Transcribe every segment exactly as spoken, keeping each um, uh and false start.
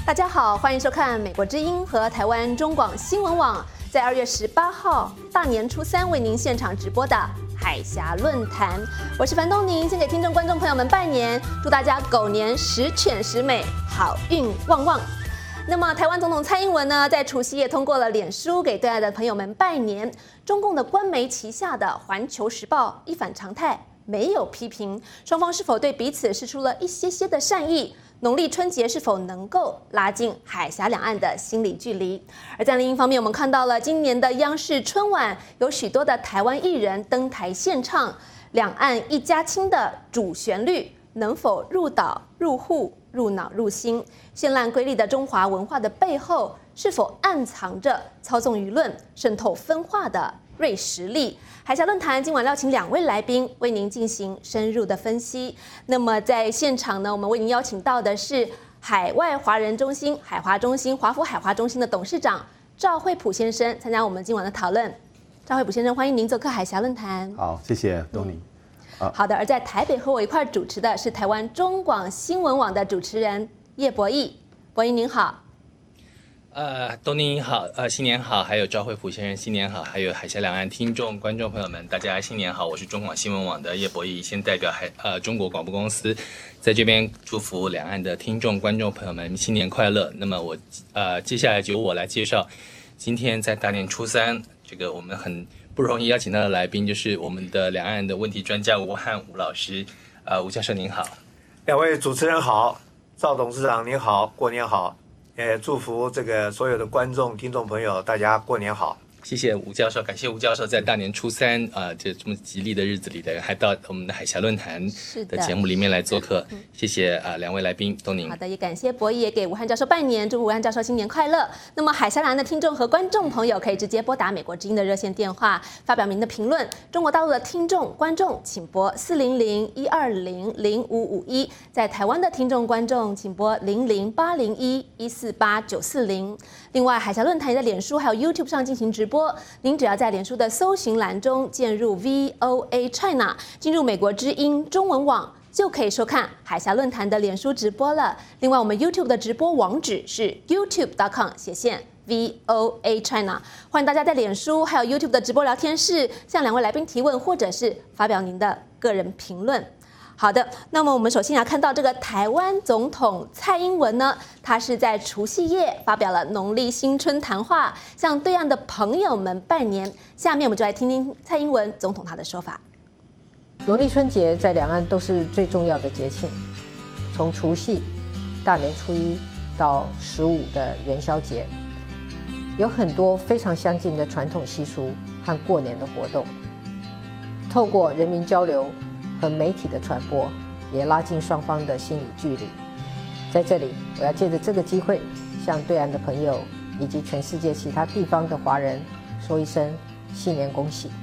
大家好，欢迎收看美国之音和台湾中广新闻网在二月十八号大年初三为您现场直播的海峡论坛。我是樊东宁，先给听众观众朋友们拜年，祝大家狗年十全十美，好运旺旺。那么，台湾总统蔡英文呢，在除夕夜通过了脸书给对岸的朋友们拜年。中共的官媒旗下的《环球时报》一反常态，没有批评双方是否对彼此释出了一些些的善意。农历春节是否能够拉近海峡两岸的心理距离？而在另一方面，我们看到了今年的央视春晚，有许多的台湾艺人登台献唱两岸一家亲的主旋律，能否入岛、入户、入脑、入心？绚烂瑰丽的中华文化的背后，是否暗藏着操纵舆论、渗透分化的锐实力？海峡论坛今晚邀请两位来宾为您进行深入的分析。那么在现场呢，我们为您邀请到的是海外华人中心海华中心华府海华中心的董事长赵惠普先生，参加我们今晚的讨论。赵惠普先生，欢迎您做客海峡论坛。 好，谢谢东宁。 嗯、好的，而在台北和我一块主持的是台湾中广新闻网的主持人叶博弈。博弈您好。 呃，东宁好，呃，新年好，还有赵惠普先生新年好，还有海峡两岸听众观众朋友们，大家新年好！我是中广新闻网的叶博弈，先代表海呃中国广播公司，在这边祝福两岸的听众观众朋友们新年快乐。那么我呃接下来就由我来介绍，今天在大年初三，这个我们很不容易邀请到的来宾，就是我们的两岸的问题专家吴汉吴老师，呃吴教授您好。 两位主持人好，赵董事长您好，过年好。也祝福这个所有的观众、听众朋友，大家过年好。 谢谢吴教授，感谢吴教授在大年初三啊、呃，这这么吉利的日子里的，还到我们的海峡论坛的节目里面来做客。谢谢啊、呃、两位来宾，东宁。 好的，也感谢博弈，也给吴汉教授拜年，祝福吴汉教授新年快乐。那么海峡两岸的听众和观众朋友可以直接拨打美国之音的热线电话，发表您的评论。中国大陆的听众观众请拨四零零一二零零五五一，在台湾的听众观众请拨零零八零一一四八九四零。另外，海峡论坛也在脸书还有 YouTube 上进行直播。您只要在脸书的搜寻栏中键入 V O A China， 进入美国之音中文网，就可以收看海峡论坛的脸书直播了。另外，我们 YouTube 的直播网址是 YouTube dot com 斜线 V O A China， 欢迎大家在脸书还有 YouTube 的直播聊天室向两位来宾提问，或者是发表您的个人评论。好的，那么我们首先要看到这个台湾总统蔡英文呢，他是在除夕夜发表了农历新春谈话，向对岸的朋友们拜年。下面我们就来听听蔡英文总统他的说法。 农历春节在两岸都是最重要的节庆，从除夕、大年初一到十五的元宵节，有很多非常相近的传统习俗和过年的活动。透过人民交流和媒体的传播，也拉近双方的心理距离。在这里，我要借着这个机会，向对岸的朋友以及全世界其他地方的华人说一声新年恭喜。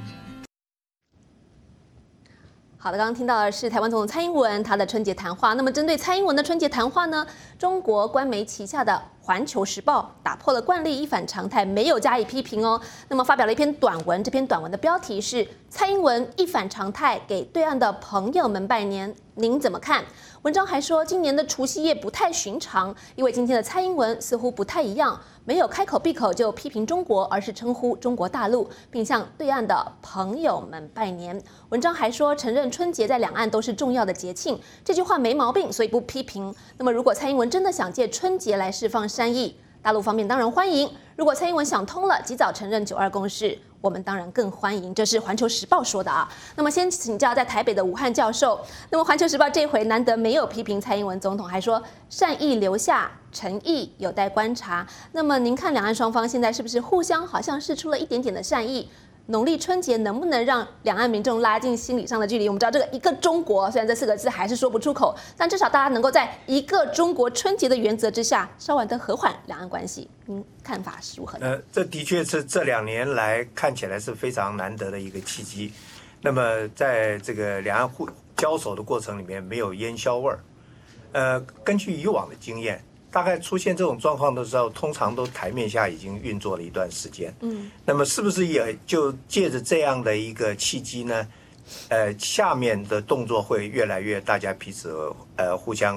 好的，刚刚听到的是台湾总统蔡英文他的春节谈话。那么针对蔡英文的春节谈话呢，中国官媒旗下的《环球时报》打破了惯例，一反常态，没有加以批评哦。那么发表了一篇短文，这篇短文的标题是“蔡英文一反常态给对岸的朋友们拜年”，您怎么看？文章还说，今年的除夕夜不太寻常，因为今天的蔡英文似乎不太一样，没有开口闭口就批评中国，而是称呼中国大陆，并向对岸的朋友们拜年。文章还说，承认春节在两岸都是重要的节庆，这句话没毛病，所以不批评。那么，如果蔡英文真的想借春节来释放善意，大陆方面当然欢迎；如果蔡英文想通了，及早承认九二共识，我们当然更欢迎。这是《环球时报》说的啊。那么，先请教在台北的武汉教授。那么，《环球时报》这回难得没有批评蔡英文总统，还说善意留下，诚意有待观察。那么，您看两岸双方现在是不是互相好像释出了一点点的善意？农历春节能不能让两岸民众拉近心理上的距离？我们知道这个一个中国，虽然这四个字还是说不出口，但至少大家能够在一个中国春节的原则之下，稍微的和缓两岸关系。您看法是如何？ 呃，这的确是这两年来看起来是非常难得的一个契机。那么在这个两岸互交手的过程里面，没有烟硝味儿。呃，根据以往的经验，大概出现这种状况的时候，通常都台面下已经运作了一段时间。嗯，那么是不是也就借着这样的一个契机呢？呃，下面的动作会越来越大家彼此呃互相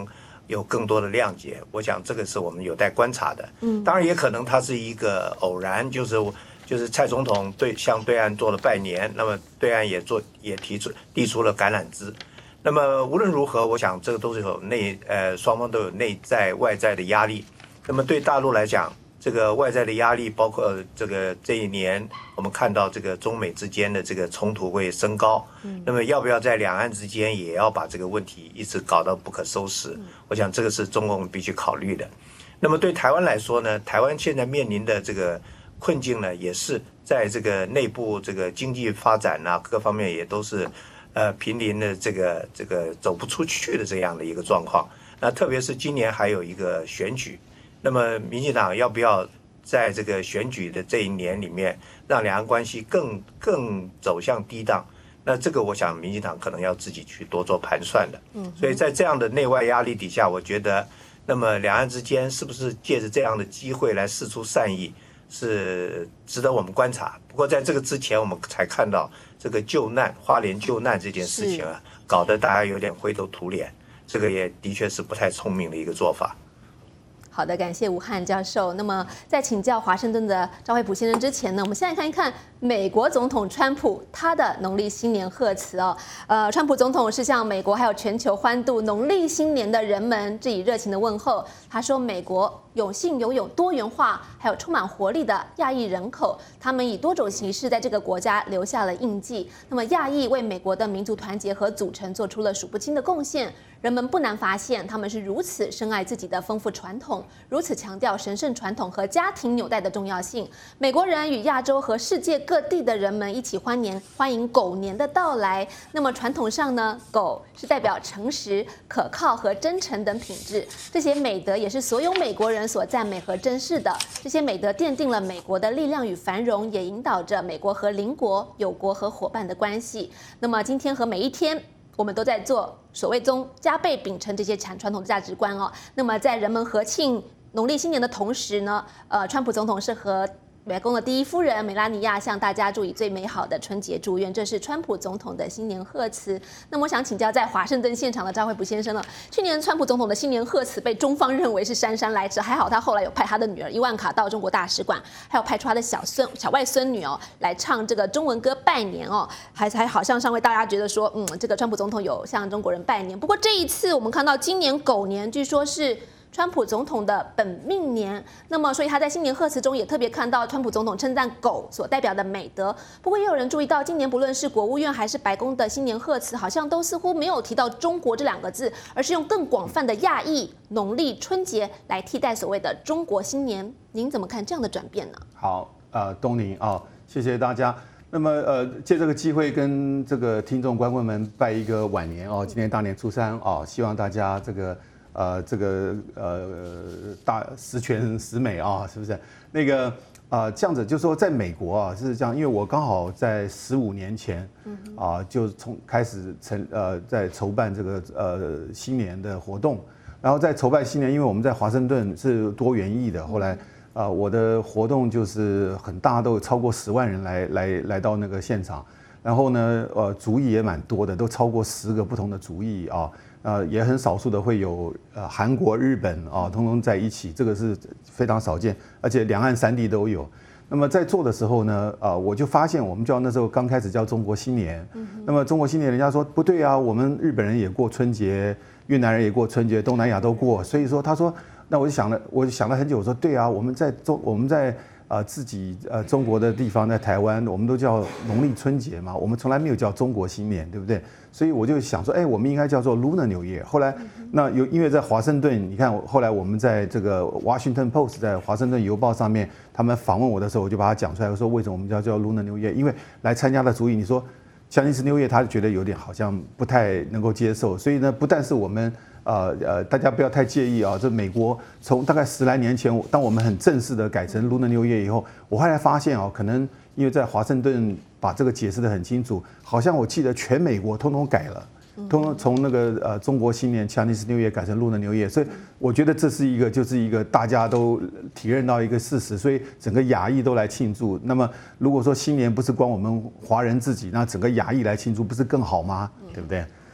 有更多的谅解。我想这个是我们有待观察的。嗯，当然也可能它是一个偶然，就是就是蔡总统对向对岸做了拜年，那么对岸也做也提出递出了橄榄枝。那么无论如何，我想这个都是有内呃双方都有内在外在的压力。那么对大陆来讲，这个外在的压力包括这个这一年我们看到这个中美之间的这个冲突会升高，那么要不要在两岸之间也要把这个问题一直搞到不可收拾？我想这个是中共必须考虑的。那么对台湾来说呢，台湾现在面临的这个困境呢，也是在这个内部这个经济发展啊各方面也都是呃濒临的这个这个走不出去的这样的一个状况。那特别是今年还有一个选举。那么民进党要不要在这个选举的这一年里面，让两岸关系更更走向低档？那这个我想民进党可能要自己去多做盘算的。嗯，所以在这样的内外压力底下，我觉得，那么两岸之间是不是借着这样的机会来释出善意，是值得我们观察。不过在这个之前，我们才看到这个救难花莲救难这件事情啊，搞得大家有点灰头土脸，这个也的确是不太聪明的一个做法。 好的，感谢吴汉教授。那么在请教华盛顿的赵惠普先生之前呢，我们先来看一看美国总统川普他的农历新年贺词哦。呃，川普总统是向美国还有全球欢度农历新年的人们致以热情的问候。他说，美国有幸拥有多元化还有充满活力的亚裔人口，他们以多种形式在这个国家留下了印记。那么亚裔为美国的民族团结和组成做出了数不清的贡献。人们不难发现，他们是如此深爱自己的丰富传统，如此强调神圣传统和家庭纽带的重要性。美国人与亚洲和世界各地的人们一起欢年，欢迎狗年的到来。那么传统上呢，狗是代表诚实、可靠和真诚等品质，这些美德也是所有美国人所赞美和珍视的。这些美德奠定了美国的力量与繁荣，也引导着美国和邻国、友国和伙伴的关系。那么今天和每一天，我们都在做所谓中加倍秉承这些传传统的价值观哦。那么在人们和庆农历新年的同时呢，呃，川普总统是和白宫的第一夫人梅拉尼亚向大家祝以最美好的春节祝愿，这是川普总统的新年贺词。那么我想请教在华盛顿现场的赵惠普先生了，去年川普总统的新年贺词被中方认为是姗姗来迟，还好他后来有派他的女儿伊万卡到中国大使馆，还有派出他的小孙小外孙女哦来唱这个中文歌拜年哦，还还好像上位大家觉得说，嗯，这个川普总统有向中国人拜年。不过这一次我们看到今年狗年据说是川普总统的本命年，那么所以他在新年贺词中也特别看到川普总统称赞狗所代表的美德。不过也有人注意到，今年不论是国务院还是白宫的新年贺词，好像都似乎没有提到中国这两个字，而是用更广泛的亚裔农历春节来替代所谓的中国新年。您怎么看这样的转变呢？ 好，呃，东宁啊，谢谢大家。那么呃，借这个机会跟这个听众观众们拜一个晚年哦，今天大年初三哦，希望大家这个。呃，这个呃大十全十美啊，是不是？那个呃，这样子就是说，在美国啊是这样，因为我刚好在十五年前啊，就从开始成呃在筹办这个呃新年的活动，然后在筹办新年，因为我们在华盛顿是多园艺的，后来啊我的活动就是很大，都有超过十万人来来来到那个现场，然后呢，呃，族裔也蛮多的，都超过十个不同的族裔啊。呃，也很少数的会有呃韩国、日本啊，通通在一起，这个是非常少见，而且两岸三地都有。那么在做的时候呢，呃，我就发现我们叫那时候刚开始叫中国新年，嗯、那么中国新年人家说不对啊，我们日本人也过春节，越南人也过春节，东南亚都过，所以说他说，那我就想了，我就想了很久，我说对啊，我们在中我们在。呃，自己呃中国的地方在台湾，我们都叫农历春节嘛，我们从来没有叫中国新年，对不对？所以我就想说，哎，我们应该叫做 Lunar New Year。后来，那有因为在华盛顿，你看，后来我们在这个 Washington Post 在华盛顿邮报上面，他们访问我的时候，我就把它讲出来，我说为什么我们叫叫 Lunar New Year？ 因为来参加的族裔，你说Chinese New Year，他觉得有点好像不太能够接受，所以呢，不但是我们。呃呃，大家不要太介意啊！这美国从大概十来年前，当我们很正式的改成 Lunar New Year以后，我后来发现啊，可能因为在华盛顿把这个解释得很清楚，好像我记得全美国通通改了，通通从那个呃中国新年 Chinese New Year 改成 Lunar New Year， 所以我觉得这是一个就是一个大家都体认到一个事实，所以整个亚裔都来庆祝。那么如果说新年不是光我们华人自己，那整个亚裔来庆祝不是更好吗？对不对？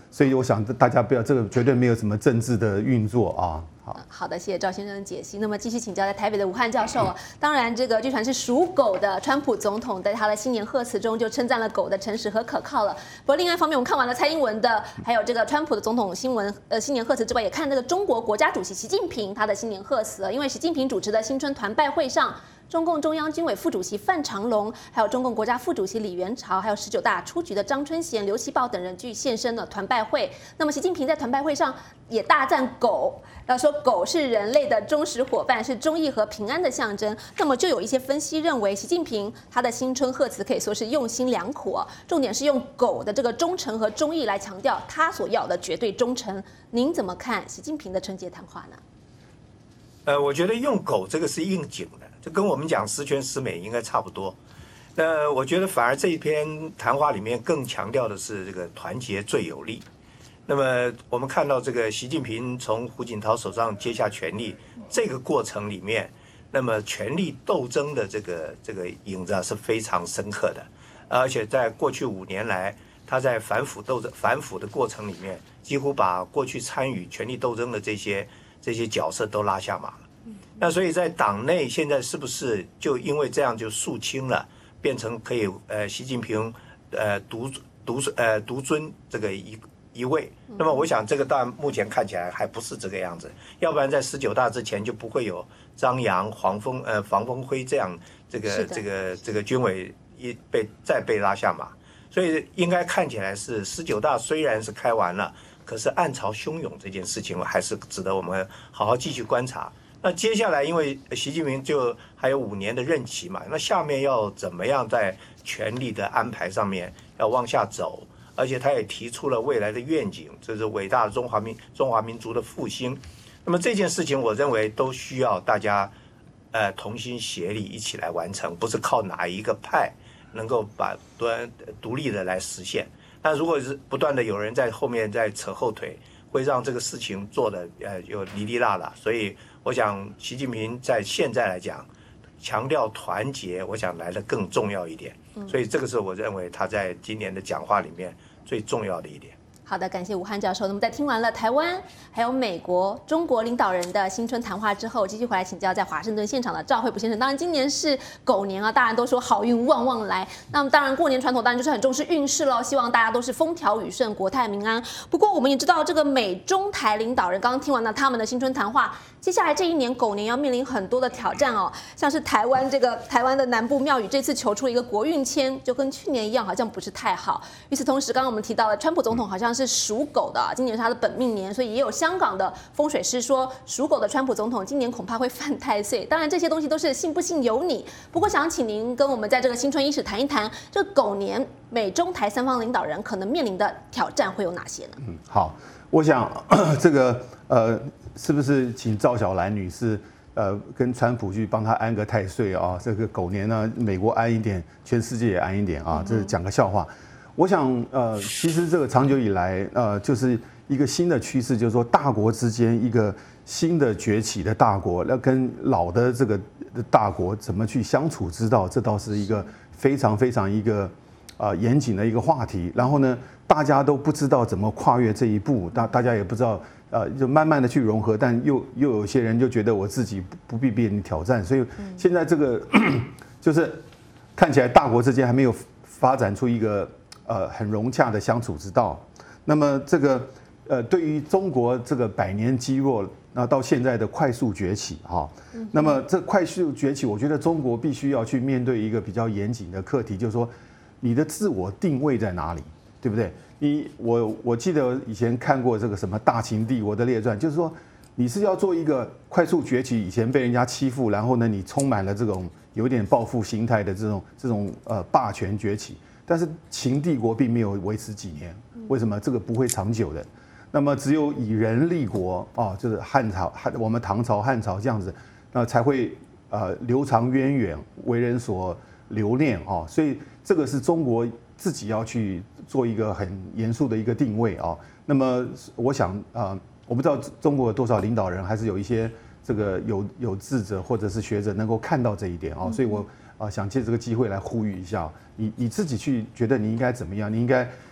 所以我想大家不要这个绝对没有什么政治的运作啊。好， 好的，谢谢赵先生的解析。那么继续请教在台北的武汉教授啊，当然这个据传是属狗的川普总统在他的新年贺词中就称赞了狗的诚实和可靠了。不过另外一方面，我们看完了蔡英文的，还有这个川普的总统新闻呃新年贺词之外，也看这个中国国家主席习近平他的新年贺词，因为习近平主持的新春团拜会上，中共中央军委副主席范长龙，还有中共国家副主席李元朝，还有十九大出局的张春贤、刘奇葆等人俱现身了团拜会。那么习近平在团拜会上也大赞狗，然后说狗是人类的忠实伙伴，是忠义和平安的象征。那么就有一些分析认为，习近平他的新春贺词可以说是用心良苦啊，重点是用狗的这个忠诚和忠义来强调他所要的绝对忠诚。您怎么看习近平的春节谈话呢？ 呃，我觉得用狗这个是应景的，就跟我们讲十全十美应该差不多。那我觉得反而这一篇谈话里面更强调的是这个团结最有力。那么我们看到这个习近平从胡锦涛手上接下权力这个过程里面，那么权力斗争的这个这个影子啊是非常深刻的，而且在过去五年来，他在反腐斗争反腐的过程里面，几乎把过去参与权力斗争的这些这些角色都拉下马了。那所以在党内现在是不是就因为这样就肃清了，变成可以呃习近平呃独独呃独尊这个一一位？那么我想这个当然目前看起来还不是这个样子，要不然在十九大之前就不会有张扬、黄峰呃房峰辉这样这个这个这个军委一被再被拉下马，所以应该看起来是十九大虽然是开完了，可是暗潮汹涌这件事情还是值得我们好好继续观察。那接下来，因为习近平就还有五年的任期嘛，那下面要怎么样在权力的安排上面要往下走？而且他也提出了未来的愿景，这是伟大的中华民中华民族的复兴。那么这件事情，我认为都需要大家呃同心协力一起来完成，不是靠哪一个派能够把端独立的来实现。那如果是不断的有人在后面在扯后腿，会让这个事情做的呃有哩哩啦啦。所以我想习近平在现在来讲，强调团结，我想来的更重要一点。所以这个是我认为他在今年的讲话里面最重要的一点。 好的，感谢武汉教授。那么在听完了台湾、还有美国、中国领导人的新春谈话之后，继续回来请教在华盛顿现场的赵惠普先生。当然，今年是狗年啊，大家都说好运旺旺来。那么当然，过年传统当然就是很重视运势喽，希望大家都是风调雨顺、国泰民安。不过我们也知道，这个美中台领导人刚刚听完了他们的新春谈话，接下来这一年狗年要面临很多的挑战哦，像是台湾这个台湾的南部庙宇这次求出了一个国运签，就跟去年一样，好像不是太好。与此同时，刚刚我们提到了川普总统好像是属狗的，今年是他的本命年，所以也有香港的风水师说，属狗的川普总统今年恐怕会犯太岁。当然，这些东西都是信不信由你。不过，想请您跟我们在这个新春伊始谈一谈，这个狗年美中台三方领导人可能面临的挑战会有哪些呢？ 嗯，好，我想这个呃，是不是请赵小兰女士呃跟川普去帮他安个太岁啊？这个狗年呢，美国安一点，全世界也安一点啊，这是讲个笑话。我想，呃，其实这个长久以来，呃，就是一个新的趋势，就是说大国之间一个新的崛起的大国，要跟老的这个大国怎么去相处之道，这倒是一个非常非常一个呃严谨的一个话题。然后呢，大家都不知道怎么跨越这一步，大大家也不知道，呃，就慢慢的去融合，但又又有些人就觉得我自己不不必被你挑战，所以现在这个就是看起来大国之间还没有发展出一个。呃，很融洽的相处之道。那么这个呃，对于中国这个百年积弱，那到现在的快速崛起哈，那么这快速崛起，我觉得中国必须要去面对一个比较严谨的课题，就是说你的自我定位在哪里，对不对？你我我记得以前看过这个什么《大秦帝国的列传》，就是说你是要做一个快速崛起，以前被人家欺负，然后呢，你充满了这种有点报复心态的这种这种呃霸权崛起。但是秦帝国并没有维持几年，为什么？这个不会长久的。那么只有以人立国啊，就是汉朝、汉我们唐朝、汉朝这样子，那才会呃流长渊远，为人所留恋啊。所以这个是中国自己要去做一个很严肃的一个定位啊。那么我想啊、呃，我不知道中国有多少领导人，还是有一些这个有有智者或者是学者能够看到这一点啊。所以我。啊，想借这个机会来呼吁一下，你你自己去觉得你应该怎么样？你应该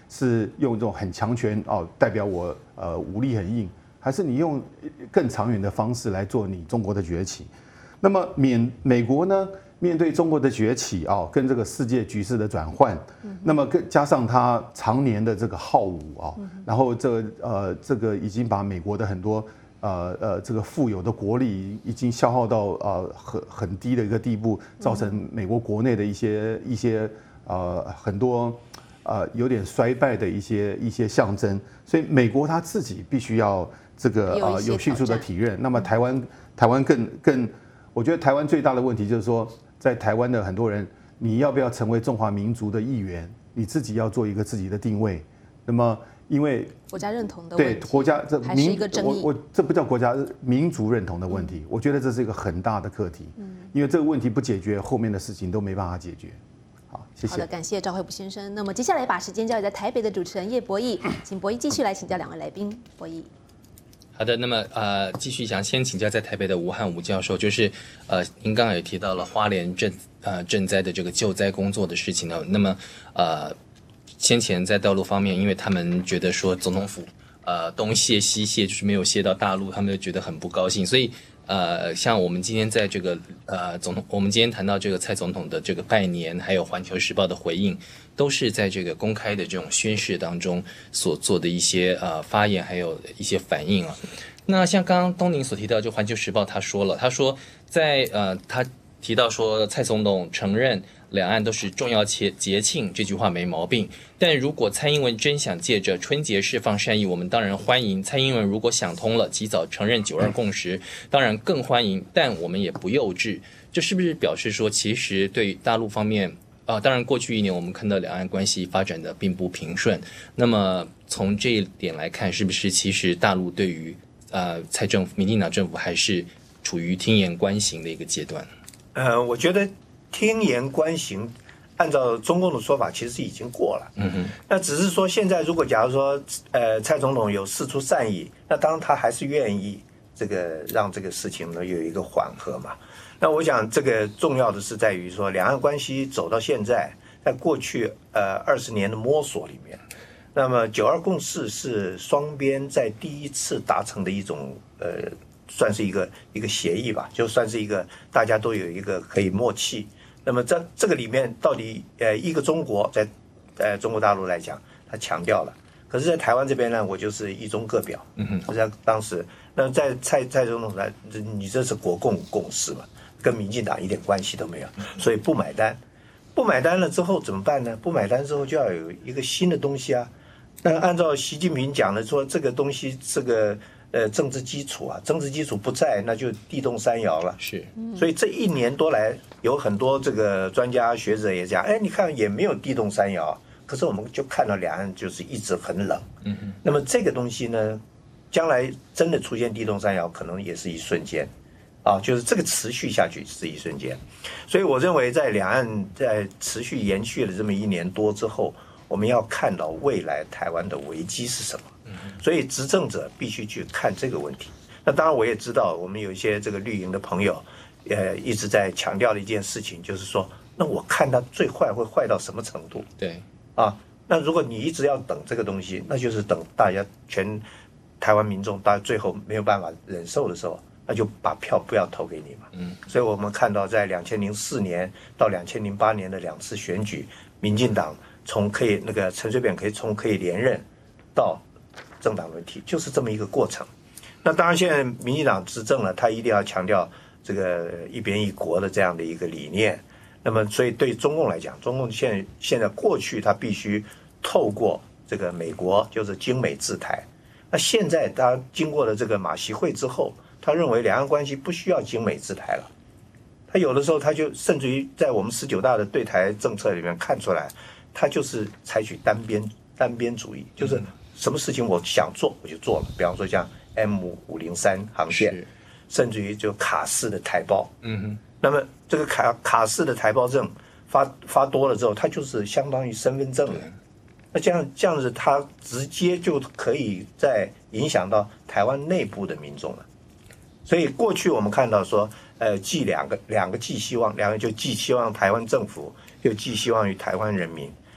是用这种很强权哦，代表我呃武力很硬，还是你用更长远的方式来做你中国的崛起？那么缅美国呢，面对中国的崛起啊、哦，跟这个世界局势的转换，那么更加上它常年的这个好武啊、哦，然后这个呃这个已经把美国的很多呃呃这个富有的国力已经消耗到呃很很低的一个地步，造成美国国内的一些一些呃很多呃有点衰败的一些一些象征，所以美国它自己必须要这个呃有迅速的体认。那么台湾台湾更更。我觉得台湾最大的问题就是说，在台湾的很多人，你要不要成为中华民族的一员？你自己要做一个自己的定位。那么，因为国家认同的问题， 对国家这还是一个争议。 我我这不叫国家民族认同的问题，我觉得这是一个很大的课题。因为这个问题不解决，后面的事情都没办法解决。好，谢谢。 好的，感谢赵惠普先生。那么接下来把时间交给在台北的主持人叶博弈，请博弈继续来请教两位来宾。博弈。 好的，那么呃，继续想先请教在台北的吴汉吴教授，就是呃，您刚刚也提到了花莲赈呃赈灾的这个救灾工作的事情呢。那么呃，先前在道路方面，因为他们觉得说总统府呃东卸西卸，就是没有卸到大陆，他们就觉得很不高兴，所以呃，像我们今天在这个呃总统，我们今天谈到这个蔡总统的这个拜年，还有环球时报的回应，都是在这个公开的这种宣誓当中所做的一些呃发言，还有一些反应啊。那像刚刚东宁所提到，就环球时报他说了，他说在呃他提到说蔡总统承认两岸都是重要节节庆，这句话没毛病。但如果蔡英文真想借着春节释放善意，我们当然欢迎。蔡英文如果想通了，及早承认九二共识，当然更欢迎。但我们也不幼稚，这是不是表示说，其实对大陆方面啊、呃，当然过去一年我们看到两岸关系发展的并不平顺。那么从这一点来看，是不是其实大陆对于呃蔡政府、民进党政府还是处于听言观行的一个阶段？ 呃，我觉得听言观行，按照中共的说法，其实已经过了。嗯哼。那只是说，现在如果假如说，呃，蔡总统有释出善意，那当然他还是愿意这个让这个事情呢有一个缓和嘛。那我想，这个重要的是在于说，两岸关系走到现在，在过去呃二十年的摸索里面，那么九二共识是双边在第一次达成的一种呃。算是一个一个协议吧，就算是一个大家都有一个可以默契。那么在这个里面，到底呃一个中国在呃中国大陆来讲，他强调了，可是，在台湾这边呢，我就是一中各表。嗯哼，在当时，那在蔡蔡总统来，你这是国共共识嘛，跟民进党一点关系都没有，所以不买单。不买单了之后怎么办呢？不买单之后就要有一个新的东西啊。那按照习近平讲的说，这个东西这个。呃，政治基础啊，政治基础不在，那就地动山摇了。是，所以这一年多来，有很多这个专家学者也讲，哎，你看也没有地动山摇，可是我们就看到两岸就是一直很冷。嗯哼。那么这个东西呢，将来真的出现地动山摇，可能也是一瞬间，啊，就是这个持续下去是一瞬间。所以我认为，在两岸在持续延续了这么一年多之后，我们要看到未来台湾的危机是什么。所以执政者必须去看这个问题。那当然，我也知道我们有一些这个绿营的朋友，呃，一直在强调的一件事情，就是说，那我看它最坏会坏到什么程度？ 对， 啊，那如果你一直要等这个东西，那就是等大家全台湾民众到最后没有办法忍受的时候，那就把票不要投给你嘛。嗯，所以我们看到在两千零四年到两千零八年的两次选举，民进党从可以那个陈水扁可以从可以连任到政党轮替，就是这么一个过程。那当然，现在民进党执政了，他一定要强调这个一边一国的这样的一个理念。那么，所以对中共来讲，中共现在现在过去他必须透过这个美国，就是经美制台。那现在他经过了这个马习会之后，他认为两岸关系不需要经美制台了。他有的时候他就甚至于在我们十九大的对台政策里面看出来，他就是采取单边单边主义，就是什么事情我想做我就做了。比方说像 M 五零三航线，甚至于就卡式的台胞。嗯哼。那么这个卡卡式的台胞证发发多了之后，它就是相当于身份证了。那这样这样子，它直接就可以在影响到台湾内部的民众了。所以过去我们看到说，呃，寄两个两个寄希望，两个就寄希望台湾政府，又寄希望于台湾人民。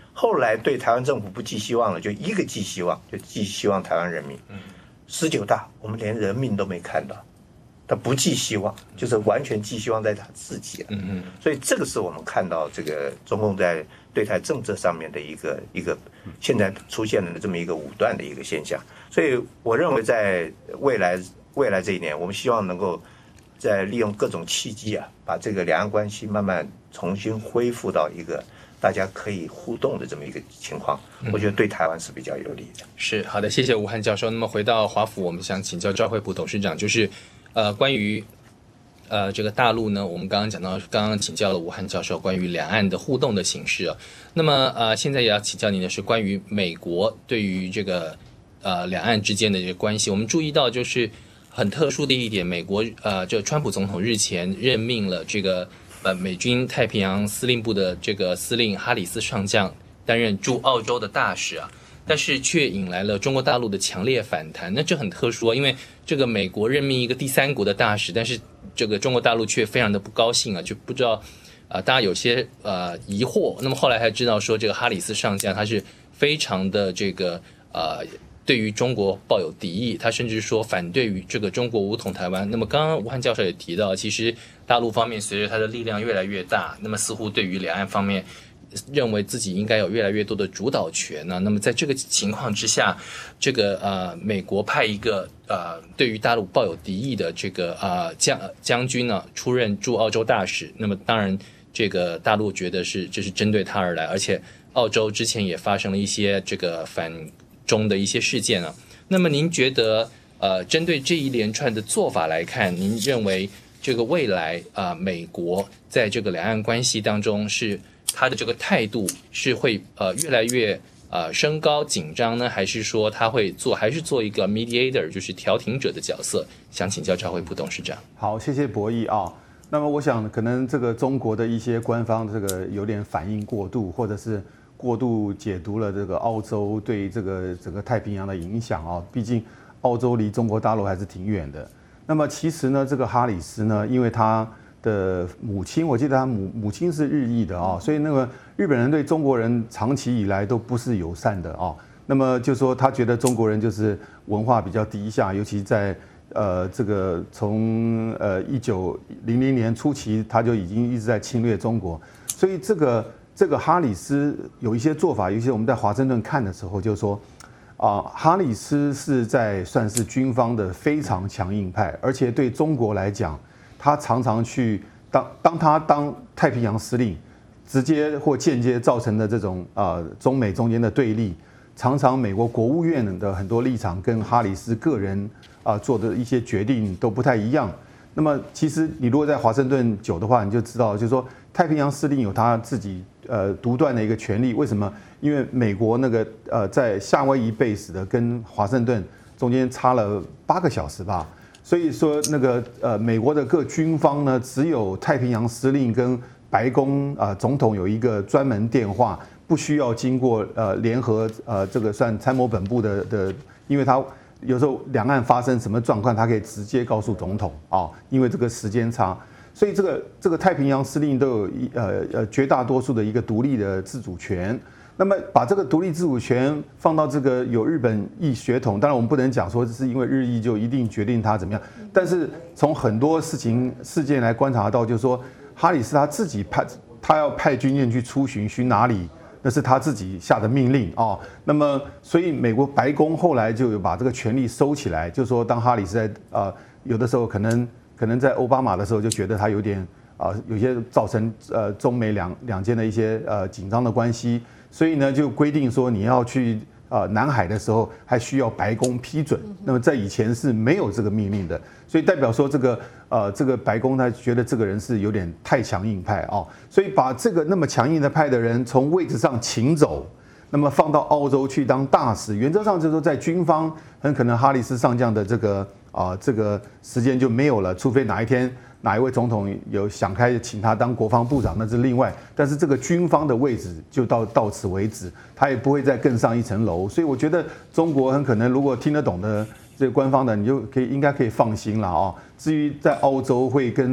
后来对台湾政府不寄希望了，就一个寄希望，就寄希望台湾人民。十九大我们连人命都没看到，他不寄希望，就是完全寄希望在他自己了。嗯嗯，所以这个是我们看到这个中共在对台政策上面的一个一个现在出现了这么一个武断的一个现象。所以我认为在未来未来这一年，我们希望能够再利用各种契机啊，把这个两岸关系慢慢重新恢复到一个大家可以互动的这么一个情况，我觉得对台湾是比较有利的。 是好的，谢谢吴汉教授。那么回到华府，我们想请教赵惠普董事长，就是呃关于呃这个大陆呢，我们刚刚讲到，刚刚请教了吴汉教授关于两岸的互动的形式啊。那么呃现在也要请教您的是关于美国对于这个呃两岸之间的这个关系，我们注意到就是很特殊的一点，美国呃这川普总统日前任命了这个。呃，美军太平洋司令部的这个司令哈里斯上将担任驻澳洲的大使啊，但是却引来了中国大陆的强烈反弹。那这很特殊啊，因为这个美国任命一个第三国的大使，但是这个中国大陆却非常的不高兴啊，就不知道啊、呃，大家有些呃疑惑。那么后来才知道说，这个哈里斯上将他是非常的这个呃。对于中国抱有敌意，他甚至说反对于这个中国武统台湾。那么刚刚吴汉教授也提到，其实大陆方面随着它的力量越来越大，那么似乎对于两岸方面认为自己应该有越来越多的主导权呢。那么在这个情况之下，这个呃美国派一个呃对于大陆抱有敌意的这个呃将将军呢出任驻澳洲大使。那么当然这个大陆觉得是这是针对他而来，而且澳洲之前也发生了一些这个反中的一些事件啊，那么您觉得，呃，针对这一连串的做法来看，您认为这个未来啊、呃，美国在这个两岸关系当中是他的这个态度是会呃越来越呃升高紧张呢，还是说他会做还是做一个 mediator， 就是调停者的角色？想请教赵惠普董事长。 好，谢谢博弈啊。那么我想，可能这个中国的一些官方这个有点反应过度，或者是过度解读了这个澳洲对这个整个太平洋的影响啊，毕竟澳洲离中国大陆还是挺远的。那么其实呢，这个哈里斯呢，因为他的母亲，我记得他母母亲是日裔的啊，所以那个日本人对中国人长期以来都不是友善的啊。那么就说他觉得中国人就是文化比较低下，尤其在呃这个从呃一九零零年初期，他就已经一直在侵略中国，所以这个。这个哈里斯有一些做法，尤其我们在华盛顿看的时候，就是说，啊，哈里斯是在算是军方的非常强硬派，而且对中国来讲，他常常去当当他当太平洋司令，直接或间接造成的这种啊中美中间的对立，常常美国国务院的很多立场跟哈里斯个人啊做的一些决定都不太一样。那么其实你如果在华盛顿久的话，你就知道，就是说太平洋司令有他自己呃独断的一个权利。为什么？因为美国那个呃在夏威夷 base 的跟华盛顿中间差了八个小时吧，所以说那个呃美国的各军方呢，只有太平洋司令跟白宫啊、呃、总统有一个专门电话，不需要经过呃联合呃这个算参谋本部的的，因为他。有时候两岸发生什么状况，他可以直接告诉总统啊，因为这个时间差，所以这个这个太平洋司令都有一呃呃绝大多数的一个独立的自主权。那么把这个独立自主权放到这个有日本裔血统，当然我们不能讲说是因为日裔就一定决定他怎么样，但是从很多事情事件来观察到，就是说哈里斯他自己派他要派军舰去出巡，巡哪里？那是他自己下的命令啊、哦。那么，所以美国白宫后来就有把这个权力收起来，就说当哈里斯在呃有的时候可能可能在奥巴马的时候就觉得他有点啊、呃、有些造成呃中美两两间的一些呃紧张的关系，所以呢就规定说你要去呃南海的时候还需要白宫批准。那么在以前是没有这个命令的，所以代表说这个。呃，这个白宫他觉得这个人是有点太强硬派哦，所以把这个那么强硬的派的人从位置上请走，那么放到澳洲去当大使，原则上就是说在军方很可能哈里斯上将的这个啊、呃、这个时间就没有了，除非哪一天哪一位总统有想开请他当国防部长，那是另外，但是这个军方的位置就到到此为止，他也不会再更上一层楼，所以我觉得中国很可能如果听得懂的。这个官方的你就可以应该可以放心了啊、哦。至于在澳洲会跟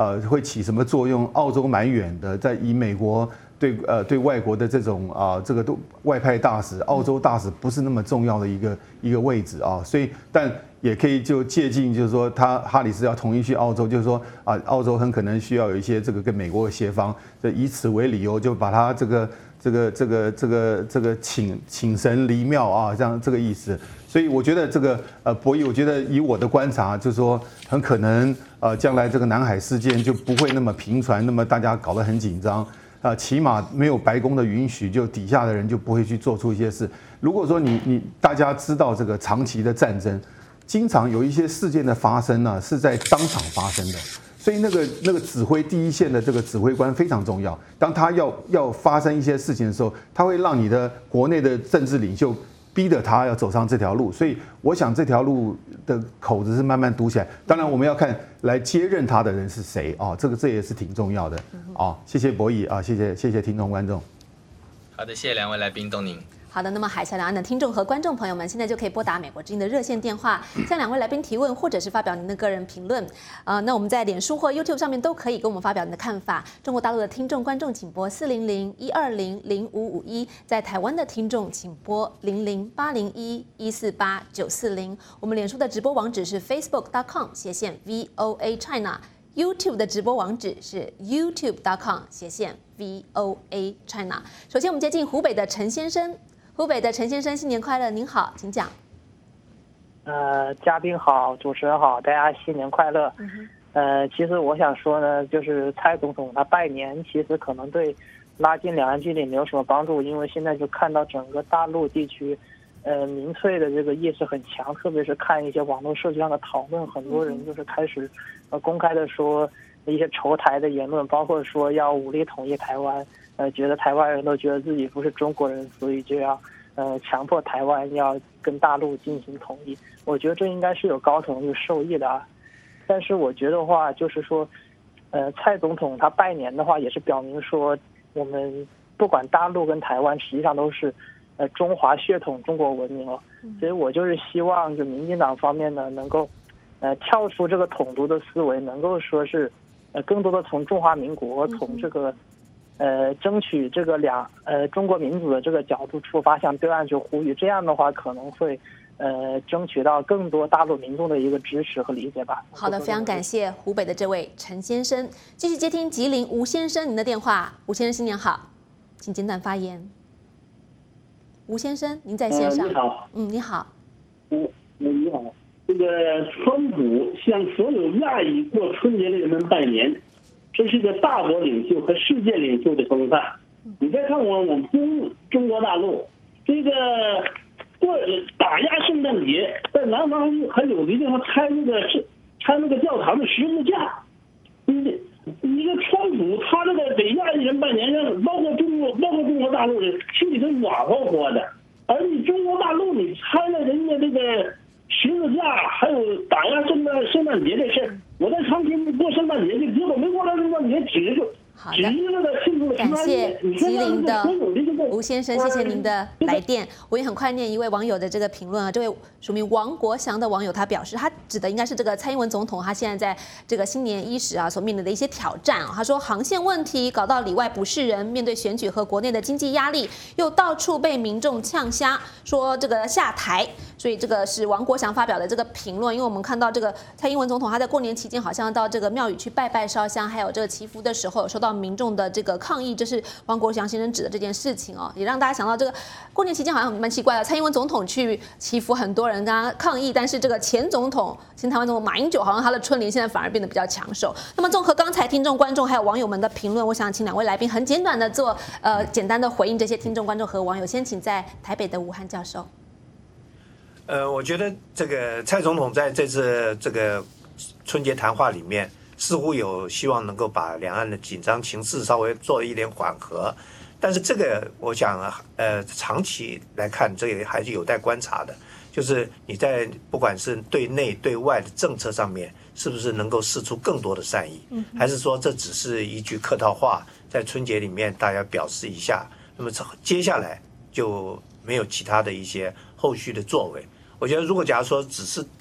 呃会起什么作用？澳洲蛮远的，在以美国对呃对外国的这种啊、呃、这个都外派大使、澳洲大使不是那么重要的一个一个位置啊，所以但也可以就借鉴，就是说他哈里斯要同意去澳洲，就是说啊澳洲很可能需要有一些这个跟美国的协防，就以此为理由就把他这个这个这个这个这个请请神离庙啊，这样这个意思。所以我觉得这个呃博弈，我觉得以我的观察，就是说很可能呃将来这个南海事件就不会那么频传，那么大家搞得很紧张。啊，起码没有白宫的允许，就底下的人就不会去做出一些事。如果说你你大家知道这个长期的战争，经常有一些事件的发生呢、啊，是在当场发生的，所以那个那个指挥第一线的这个指挥官非常重要。当他要要发生一些事情的时候，他会让你的国内的政治领袖逼着他要走上这条路。所以我想这条路的口子是慢慢堵起来。当然我们要看来接任他的人是谁啊、哦，这个这也是挺重要的啊、哦。谢谢博弈啊，谢谢谢谢听众观众。 好的，谢谢两位来宾，东宁。 好的，那么海峡两岸的听众和观众朋友们，现在就可以拨打美国之音的热线电话，向两位来宾提问，或者是发表您的个人评论。呃，那我们在脸书或 YouTube 上面都可以跟我们发表您的看法。中国大陆的听众观众请拨四零零一二零零五五一，在台湾的听众请拨零零八零一一四八九四零。我们脸书的直播网址是 facebook dot com 斜线 V O A China。YouTube 的直播网址是 youtube dot com 斜线 V O A China。首先，我们接近湖北的陈先生。湖北的陈先生，新年快乐！您好，请讲。 呃，嘉宾好，主持人好，大家新年快乐。嗯、呃，其实我想说呢，就是蔡总统他拜年，其实可能对拉近两岸距离没有什么帮助，因为现在就看到整个大陆地区，呃，民粹的这个意识很强，特别是看一些网络社区上的讨论，很多人就是开始呃公开的说一些仇台的言论，包括说要武力统一台湾。呃，觉得台湾人都觉得自己不是中国人，所以就要呃强迫台湾要跟大陆进行统一。我觉得这应该是有高层去受益的啊。但是我觉得话就是说，呃，蔡总统他拜年的话，也是表明说我们不管大陆跟台湾，实际上都是呃中华血统、中国文明了。所以我就是希望就民进党方面呢，能够呃跳出这个统独的思维，能够说是呃更多的从中华民国，从这个。呃，争取这个两呃中国民主的这个角度出发，向对岸去呼吁，这样的话可能会呃争取到更多大陆民众的一个支持和理解吧。 好的，非常感谢湖北的这位陈先生。继续接听吉林吴先生您的电话，吴先生新年好，请简短发言。吴先生，您在线上。 呃、你好。 嗯，你好。 嗯，你好。这个川普向所有亚裔过春节的人们拜年。这是个大国领袖和世界领袖的风范。你再看我我们中中国大陆，这个过打压圣诞节，在南方还有的地方拆那个是拆那个教堂的十字架。你你个川普他这个给亚裔人拜年，让包括中国包括中国大陆人心里头暖和和的，而你中国大陆你拆了人家这个十字架，还有打压圣诞圣诞节这事儿。我在长春过圣诞节去，结果没过来圣诞节，指着指着那个庆祝的感谢吉林的吴先生，谢谢您的来电。我也很快念一位网友的这个评论啊，这位署名王国祥的网友他表示，他指的应该是这个蔡英文总统他现在在这个新年伊始啊所面临的一些挑战啊。他说航线问题搞到里外不是人，面对选举和国内的经济压力，又到处被民众呛瞎，说这个下台。所以这个是王国祥发表的这个评论，因为我们看到这个蔡英文总统他在过年期间好像到这个庙宇去拜拜烧香，还有这个祈福的时候有受到民众的这个抗议，这是王国祥先生指的这件事情哦，也让大家想到这个过年期间好像蛮奇怪的，蔡英文总统去祈福，很多人跟他抗议，但是这个前总统前台湾总统马英九好像他的春联现在反而变得比较抢手。那么综合刚才听众观众还有网友们的评论，我想请两位来宾很简短的做呃简单的回应这些听众观众和网友。先请在台北的吴汉教授。 呃，我觉得这个蔡总统在这次这个春节谈话里面，似乎有希望能够把两岸的紧张情势稍微做一点缓和，但是这个我想，呃，长期来看，这也还是有待观察的。就是你在不管是对内对外的政策上面，是不是能够释出更多的善意，还是说这只是一句客套话，在春节里面大家表示一下，那么接下来就没有其他的一些后续的作为。我觉得如果假如说只是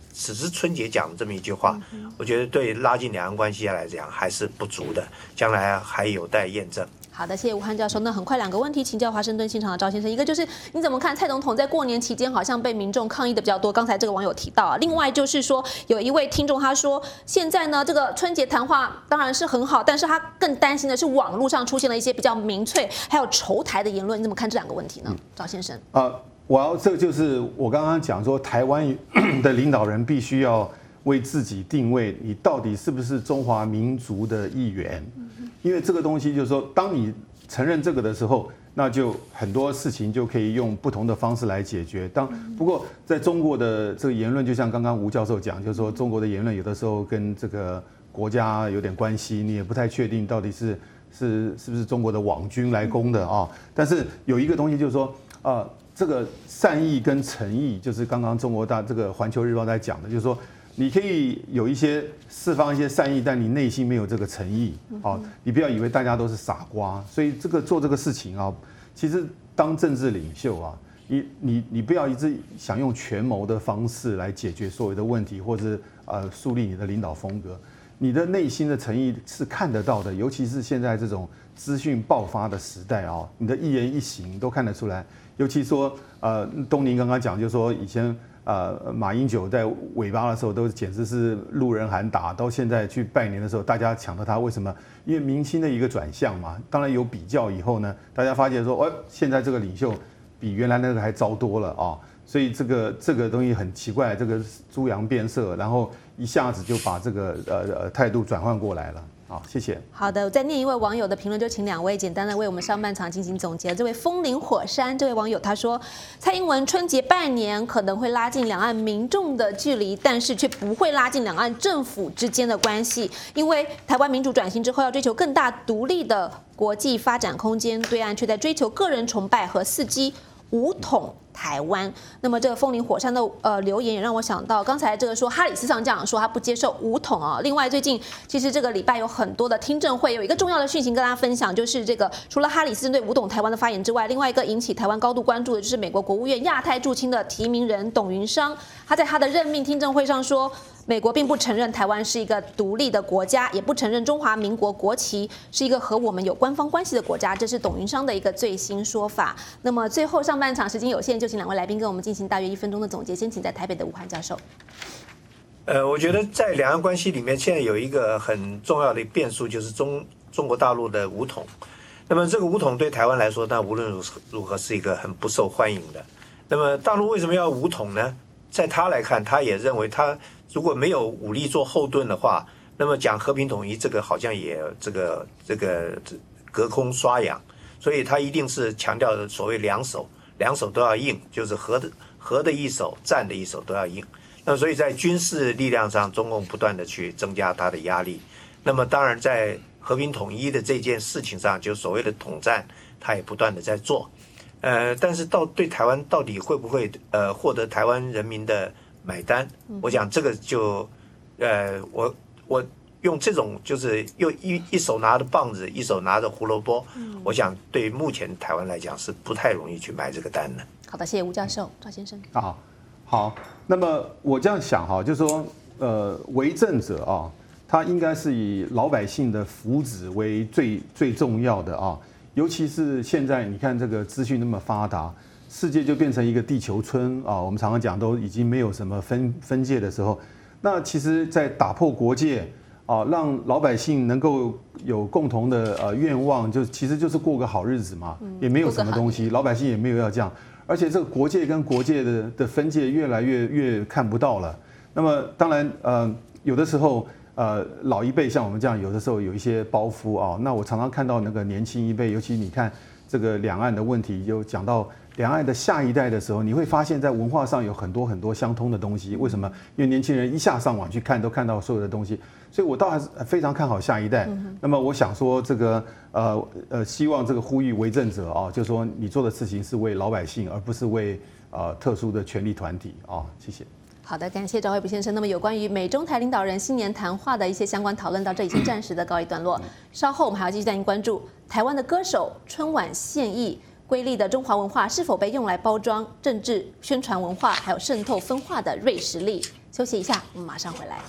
只是春节讲的这么一句话，我觉得对拉近两岸关系来讲还是不足的，将来还有待验证。 好的，谢谢吴汉教授。那很快两个问题请教华盛顿现场的赵先生，一个就是你怎么看蔡总统在过年期间好像被民众抗议的比较多？刚才这个网友提到啊。另外就是说，有一位听众他说，现在呢这个春节谈话当然是很好，但是他更担心的是网络上出现了一些比较民粹还有仇台的言论。你怎么看这两个问题呢？赵先生。 啊，我要这就是我刚刚讲说，台湾的领导人必须要为自己定位，你到底是不是中华民族的一员？因为这个东西就是说，当你承认这个的时候，那就很多事情就可以用不同的方式来解决。当不过在中国的这个言论，就像刚刚吴教授讲，就是说中国的言论有的时候跟这个国家有点关系，你也不太确定到底是是是不是中国的网军来攻的啊。但是有一个东西就是说，呃，这个善意跟诚意，就是刚刚中国大这个环球日报在讲的，就是说。你可以有一些释放一些善意，但你内心没有这个诚意，哦，你不要以为大家都是傻瓜。所以这个做这个事情啊，其实当政治领袖啊，你你你不要一直想用权谋的方式来解决所有的问题，或者呃树立你的领导风格。你的内心的诚意是看得到的，尤其是现在这种资讯爆发的时代啊，你的一言一行都看得出来。尤其说，呃，东宁刚刚讲，就是说以前。呃，马英九在尾巴的时候都简直是路人喊打，到现在去拜年的时候，大家抢着他，为什么？因为明星的一个转向嘛。当然有比较以后呢，大家发现说，哦，现在这个领袖比原来那个还糟多了啊。所以这个这个东西很奇怪，这个猪羊变色，然后一下子就把这个呃呃态度转换过来了。好，谢谢。 好的，我再念一位网友的评论，就请两位简单的为我们上半场进行总结。这位风林火山这位网友他说，蔡英文春节拜年可能会拉近两岸民众的距离，但是却不会拉近两岸政府之间的关系，因为台湾民主转型之后要追求更大独立的国际发展空间，对岸却在追求个人崇拜和伺机武统台湾。那么这个风林火山的呃留言也让我想到，刚才这个说哈里斯上将说他不接受武统啊。另外最近其实这个礼拜有很多的听证会，有一个重要的讯息跟大家分享，就是这个除了哈里斯针对武统台湾的发言之外，另外一个引起台湾高度关注的就是美国国务院亚太驻青的提名人董云商，他在他的任命听证会上说，美国并不承认台湾是一个独立的国家，也不承认中华民国国旗是一个和我们有官方关系的国家，这是董云商的一个最新说法。那么最后上半场时间有限，就请两位来宾跟我们进行大约一分钟的总结。先请在台北的吴汉教授。 呃，我觉得在两岸关系里面，现在有一个很重要的变数，就是中中国大陆的武统。那么这个武统对台湾来说，那无论如如何是一个很不受欢迎的。那么大陆为什么要武统呢？在他来看，他也认为他如果没有武力做后盾的话，那么讲和平统一这个好像也这个这个隔空刷痒，所以他一定是强调的所谓两手，两手都要硬，就是和的和的一手，战的一手都要硬。那所以在军事力量上，中共不断的去增加它的压力。那么当然在和平统一的这件事情上，就所谓的统战，他也不断的在做。呃，但是到对台湾到底会不会呃获得台湾人民的买单？我想这个就，呃，我我用这种就是又一一手拿着棒子，一手拿着胡萝卜，我想对目前台湾来讲是不太容易去买这个单的。 好的，谢谢吴教授，赵先生。 啊，好，那么我这样想哈，就是说，呃，为政者啊，他应该是以老百姓的福祉为最最重要的啊。尤其是现在，你看这个资讯那么发达，世界就变成一个地球村啊。我们常常讲，都已经没有什么分分界的时候，那其实，在打破国界啊，让老百姓能够有共同的呃愿望，就其实就是过个好日子嘛，也没有什么东西，老百姓也没有要这样。而且这个国界跟国界的的分界越来越越看不到了。那么当然，呃，有的时候。呃，老一辈像我们这样，有的时候有一些包袱啊。那我常常看到那个年轻一辈，尤其你看这个两岸的问题，就讲到两岸的下一代的时候，你会发现在文化上有很多很多相通的东西。为什么？因为年轻人一下上网去看，都看到所有的东西。所以我倒还是非常看好下一代。那么我想说，这个呃呃，希望这个呼吁为政者啊，就说你做的事情是为老百姓，而不是为呃特殊的权力团体啊。谢谢。 好的，感谢赵惠普先生。那么有关于美中台领导人新年谈话的一些相关讨论，到这里先暂时的告一段落。稍后我们还要继续带您关注台湾的歌手春晚献艺，瑰丽的中华文化是否被用来包装政治宣传文化，还有渗透分化的锐实力。 休息一下，我们马上回来。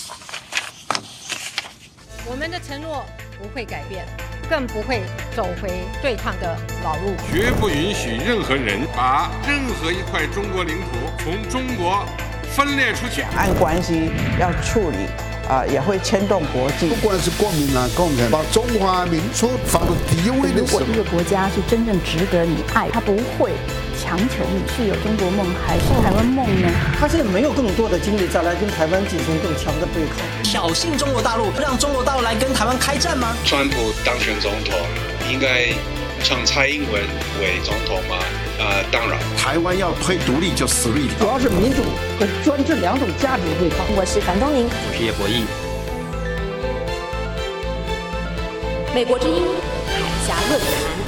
我们的承诺不会改变，更不会走回对抗的老路。 绝不允许任何人把任何一块中国领土从中国分裂出去。 两岸关系要处理啊、呃，也会牵动国际。 不管是国民党、共产党，把中华民族放到第一位的时候， 如果一个国家是真正值得你爱，他不会强求你是有中国梦还是台湾梦呢？ 他现在没有更多的精力再来跟台湾进行更强的对抗， 挑衅中国大陆，让中国大陆来跟台湾开战吗？ 川普当选总统，应该让蔡英文为总统吗？呃，当然。 台湾要推独立就死立， 主要是民主和专制两种价值的对抗。 我是樊东宁， 我是叶博弈。 美国之音海峡论坛。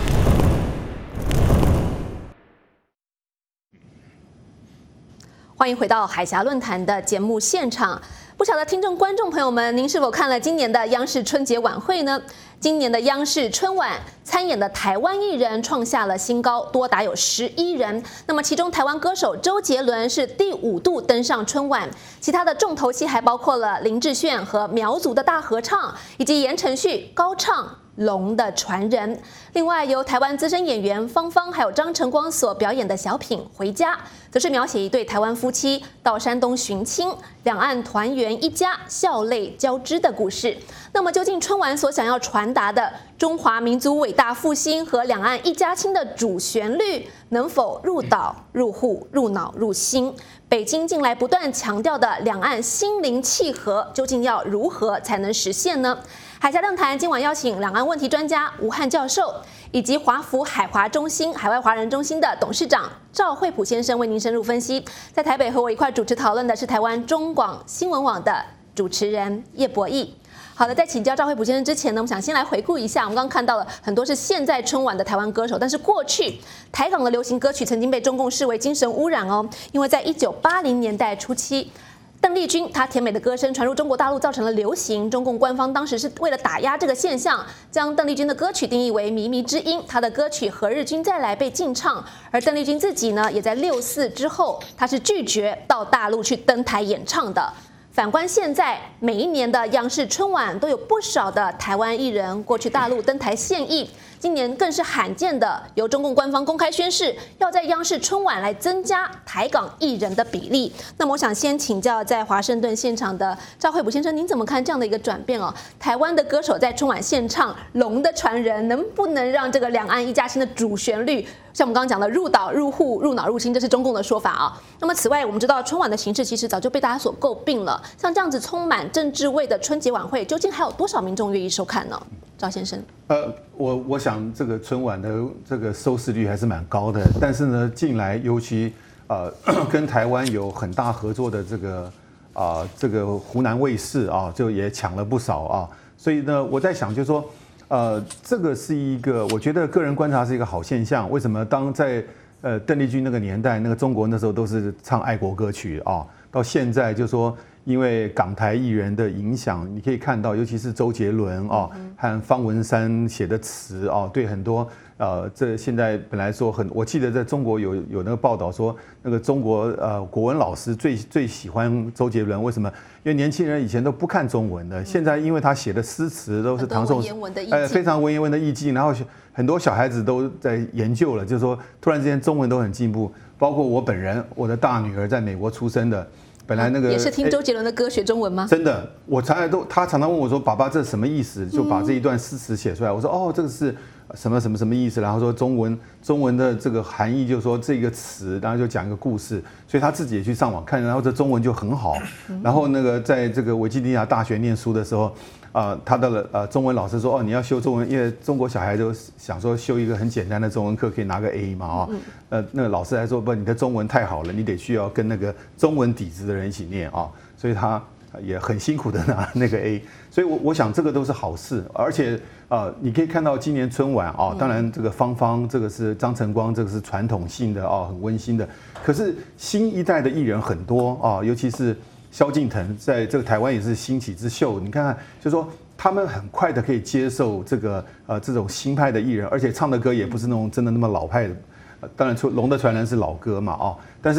欢迎回到海峡论坛的节目现场。不晓得听众观众朋友们，您是否看了今年的央视春节晚会呢？今年的央视春晚参演的台湾艺人创下了新高，多达有十一人。那么其中台湾歌手周杰伦是第五度登上春晚，其他的重头戏还包括了林志炫和苗族的大合唱，以及言承旭高唱《龙的传人》。另外，由台湾资深演员芳芳还有张晨光所表演的小品《回家》，则是描写一对台湾夫妻到山东寻亲，两岸团圆一家，笑泪交织的故事。那么，究竟春晚所想要传达的中华民族伟大复兴和两岸一家亲的主旋律，能否入岛、入户、入脑、入心？北京近来不断强调的两岸心灵契合，究竟要如何才能实现呢？海峡论坛今晚邀请两岸问题专家吴汉教授，以及华府海华中心海外华人中心的董事长赵惠普先生为您深入分析。在台北和我一块主持讨论的是台湾中广新闻网的主持人叶博弈。好的，在请教赵惠普先生之前呢，我们想先来回顾一下，我们刚刚看到了很多是现在春晚的台湾歌手，但是过去台港的流行歌曲曾经被中共视为精神污染哦，因为在一九八零年代初期，邓丽君她甜美的歌声传入中国大陆，造成了流行。中共官方当时是为了打压这个现象，将邓丽君的歌曲定义为靡靡之音。她的歌曲《何日君再来》被禁唱，而邓丽君自己呢，也在六四之后，她是拒绝到大陆去登台演唱的。反观现在，每一年的央视春晚都有不少的台湾艺人过去大陆登台献艺。今年更是罕见的，由中共官方公开宣示，要在央视春晚来增加台港艺人的比例。那么，我想先请教在华盛顿现场的赵惠普先生，您怎么看这样的一个转变哦？台湾的歌手在春晚献唱《龙的传人》，能不能让这个两岸一家亲的主旋律，像我们刚刚讲的入岛、入户、入脑、入心，这是中共的说法啊。那么，此外，我们知道春晚的形式其实早就被大家所诟病了。像这样子充满政治味的春节晚会，究竟还有多少民众愿意收看呢？赵先生， 呃，我我想这个春晚的这个收视率还是蛮高的，但是呢，近来尤其呃跟台湾有很大合作的这个啊、呃、这个湖南卫视啊，就也抢了不少啊，所以呢，我在想就是说，呃，这个是一个我觉得个人观察是一个好现象。为什么？当在呃邓丽君那个年代，那个中国那时候都是唱爱国歌曲啊，到现在就说。因为港台艺人的影响，你可以看到，尤其是周杰伦哦，和方文山写的词哦，对很多呃，这现在本来说很，我记得在中国有有那个报道说，那个中国呃国文老师最最喜欢周杰伦，为什么？因为年轻人以前都不看中文的，现在因为他写的诗词都是唐宋， 呃， 非常文言文的意境，然后很多小孩子都在研究了，就是说突然之间中文都很进步，包括我本人，我的大女儿在美国出生的。本来那个也是听周杰伦的歌学中文吗？ 真的，我常常都他常常问我说：“爸爸，这什么意思？”就把这一段诗词写出来。我说：“哦，这个是什么什么什么意思？”然后说中文中文的这个含义，就是说这个词，然后就讲一个故事。所以他自己也去上网看，然后这中文就很好。然后那个在这个维吉尼亚大学念书的时候，呃，他的呃中文老师说：“哦，你要修中文，因为中国小孩都想说修一个很简单的中文课可以拿个 A 嘛啊。哦”呃，那个老师还说：“不，你的中文太好了，你得需要跟那个中文底子的人一起念啊。”所以他也很辛苦的拿那个 A。所以我我想这个都是好事，而且呃，你可以看到今年春晚啊，当然这个芳芳，这个是张晨光，这个是传统性的啊，很温馨的。可是新一代的艺人很多啊，尤其是萧敬腾，在这个台湾也是兴起之秀。你看看，就是说他们很快的可以接受这个呃这种新派的艺人，而且唱的歌也不是那种真的那么老派的。当然，出《龙的传人》是老歌嘛啊，但是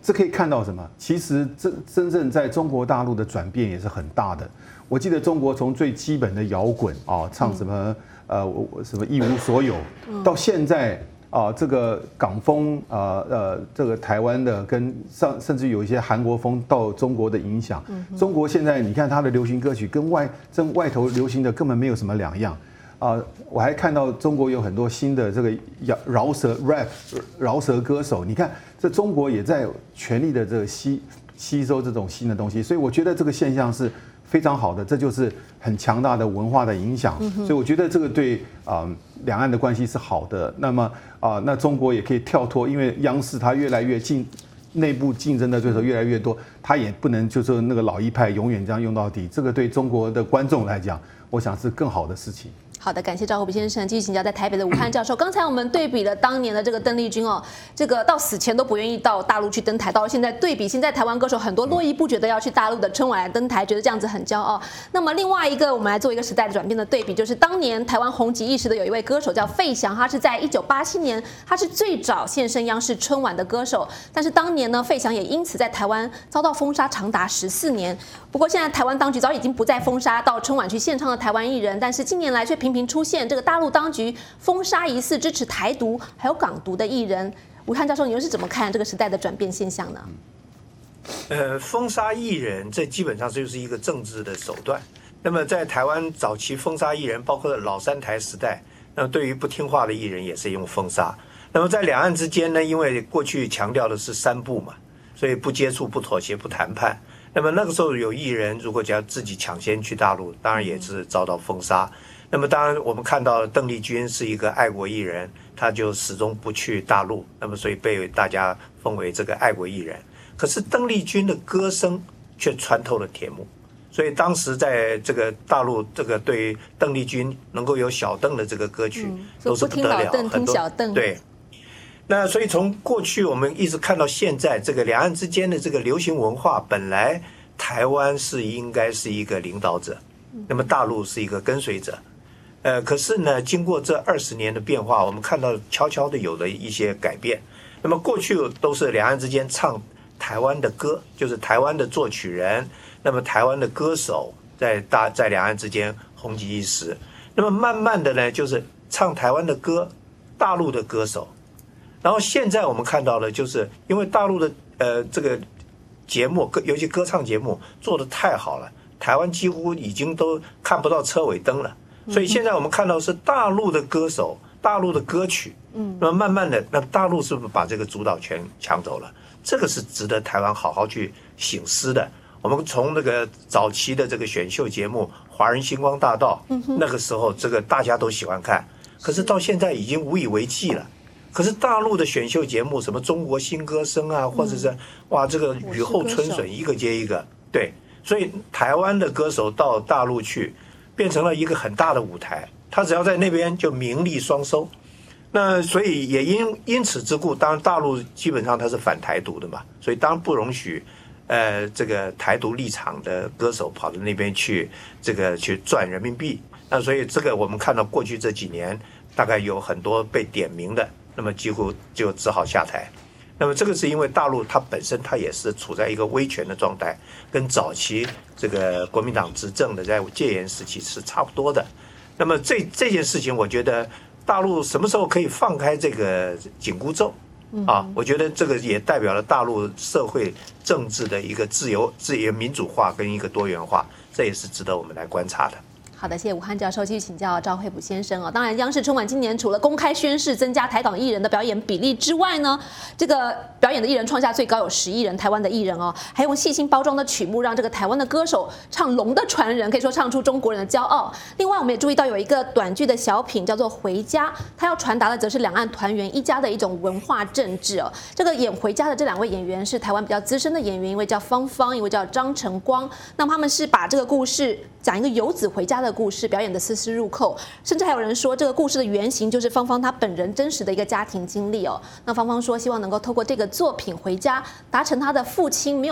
这可以看到什么？其实真真正在中国大陆的转变也是很大的。我记得中国从最基本的摇滚啊，唱什么呃什么一无所有，到现在啊这个港风啊呃这个台湾的跟上甚至有一些韩国风到中国的影响。中国现在你看它的流行歌曲跟外跟外头流行的根本没有什么两样。啊、呃，我还看到中国有很多新的这个饶舌 rap 饶舌歌手，你看这中国也在全力的这个吸吸收这种新的东西，所以我觉得这个现象是非常好的，这就是很强大的文化的影响，所以我觉得这个对啊、呃、两岸的关系是好的。那么啊、呃，那中国也可以跳脱，因为央视它越来越竞内部竞争的对手越来越多，它也不能就是那个老一派永远这样用到底，这个对中国的观众来讲，我想是更好的事情。 好的，感谢赵厚比先生。继续请教在台北的武汉教授。刚才我们对比了当年的这个邓丽君哦，这个到死前都不愿意到大陆去登台，到了现在对比现在台湾歌手很多络绎不绝的要去大陆的春晚来登台，觉得这样子很骄傲。那么另外一个，我们来做一个时代的转变的对比，就是当年台湾红极一时的有一位歌手叫费翔，他是在一九八七年，他是最早现身央视春晚的歌手。但是当年呢，费翔也因此在台湾遭到封杀长达十四年。不过现在台湾当局早已经不再封杀到春晚去献唱的台湾艺人，但是近年来却频频出现这个大陆当局封杀疑似支持台独还有港独的艺人。吴汉教授，你又是怎么看这个时代的转变现象呢？ 呃，封杀艺人，这基本上就是一个政治的手段。那么在台湾早期封杀艺人，包括老三台时代，那么对于不听话的艺人也是用封杀。那么在两岸之间呢，因为过去强调的是三不嘛，所以不接触、不妥协、不谈判。那么那个时候有艺人如果只要自己抢先去大陆，当然也是遭到封杀。那么当然我们看到邓丽君是一个爱国艺人，她就始终不去大陆，那么所以被大家封为这个爱国艺人。可是邓丽君的歌声却穿透了铁幕，所以当时在这个大陆，这个对邓丽君能够有小邓的这个歌曲都是不得了， 嗯、很多对。那所以从过去我们一直看到现在，这个两岸之间的这个流行文化，本来台湾是应该是一个领导者，那么大陆是一个跟随者。呃，可是呢，经过这二十年的变化，我们看到悄悄的有了一些改变。那么过去都是两岸之间唱台湾的歌，就是台湾的作曲人，那么台湾的歌手在大在两岸之间红极一时。那么慢慢的呢，就是唱台湾的歌，大陆的歌手。然后现在我们看到了，就是因为大陆的呃这个节目，尤其歌唱节目做得太好了，台湾几乎已经都看不到车尾灯了。所以现在我们看到是大陆的歌手、大陆的歌曲，嗯，那么慢慢的，那大陆是不是把这个主导权抢走了？这个是值得台湾好好去省思的。我们从那个早期的这个选秀节目《华人星光大道》，那个时候这个大家都喜欢看，可是到现在已经无以为继了。可是大陆的选秀节目，什么中国新歌声啊，或者是哇，这个雨后春笋一个接一个，对，所以台湾的歌手到大陆去，变成了一个很大的舞台，他只要在那边就名利双收。那所以也因因此之故，当然大陆基本上他是反台独的嘛，所以当然不容许，呃，这个台独立场的歌手跑到那边去，这个去赚人民币。那所以这个我们看到过去这几年，大概有很多被点名的。那么几乎就只好下台。那么这个是因为大陆它本身它也是处在一个威权的状态，跟早期这个国民党执政的在戒严时期是差不多的。那么这这件事情，我觉得大陆什么时候可以放开这个紧箍咒啊？我觉得这个也代表了大陆社会政治的一个自由、自由民主化跟一个多元化，这也是值得我们来观察的。 好的，谢谢武汉教授。继续请教赵惠普先生哦。当然，央视春晚今年除了公开宣誓增加台港艺人的表演比例之外呢，这个表演的艺人创下最高有十亿人，台湾的艺人哦，还用细心包装的曲目让这个台湾的歌手唱《龙的传人》，可以说唱出中国人的骄傲。另外，我们也注意到有一个短剧的小品叫做《回家》，它要传达的则是两岸团圆一家的一种文化政治哦。这个演《回家》的这两位演员是台湾比较资深的演员，一位叫芳芳，一位叫张晨光。那么他们是把这个故事讲一个游子回家的故事，表演的丝丝入扣，甚至还有人说这个故事的原型就是芳芳她本人真实的一个家庭经历哦。那芳芳说，希望能够透过这个作品《回家》，达成她的父亲没有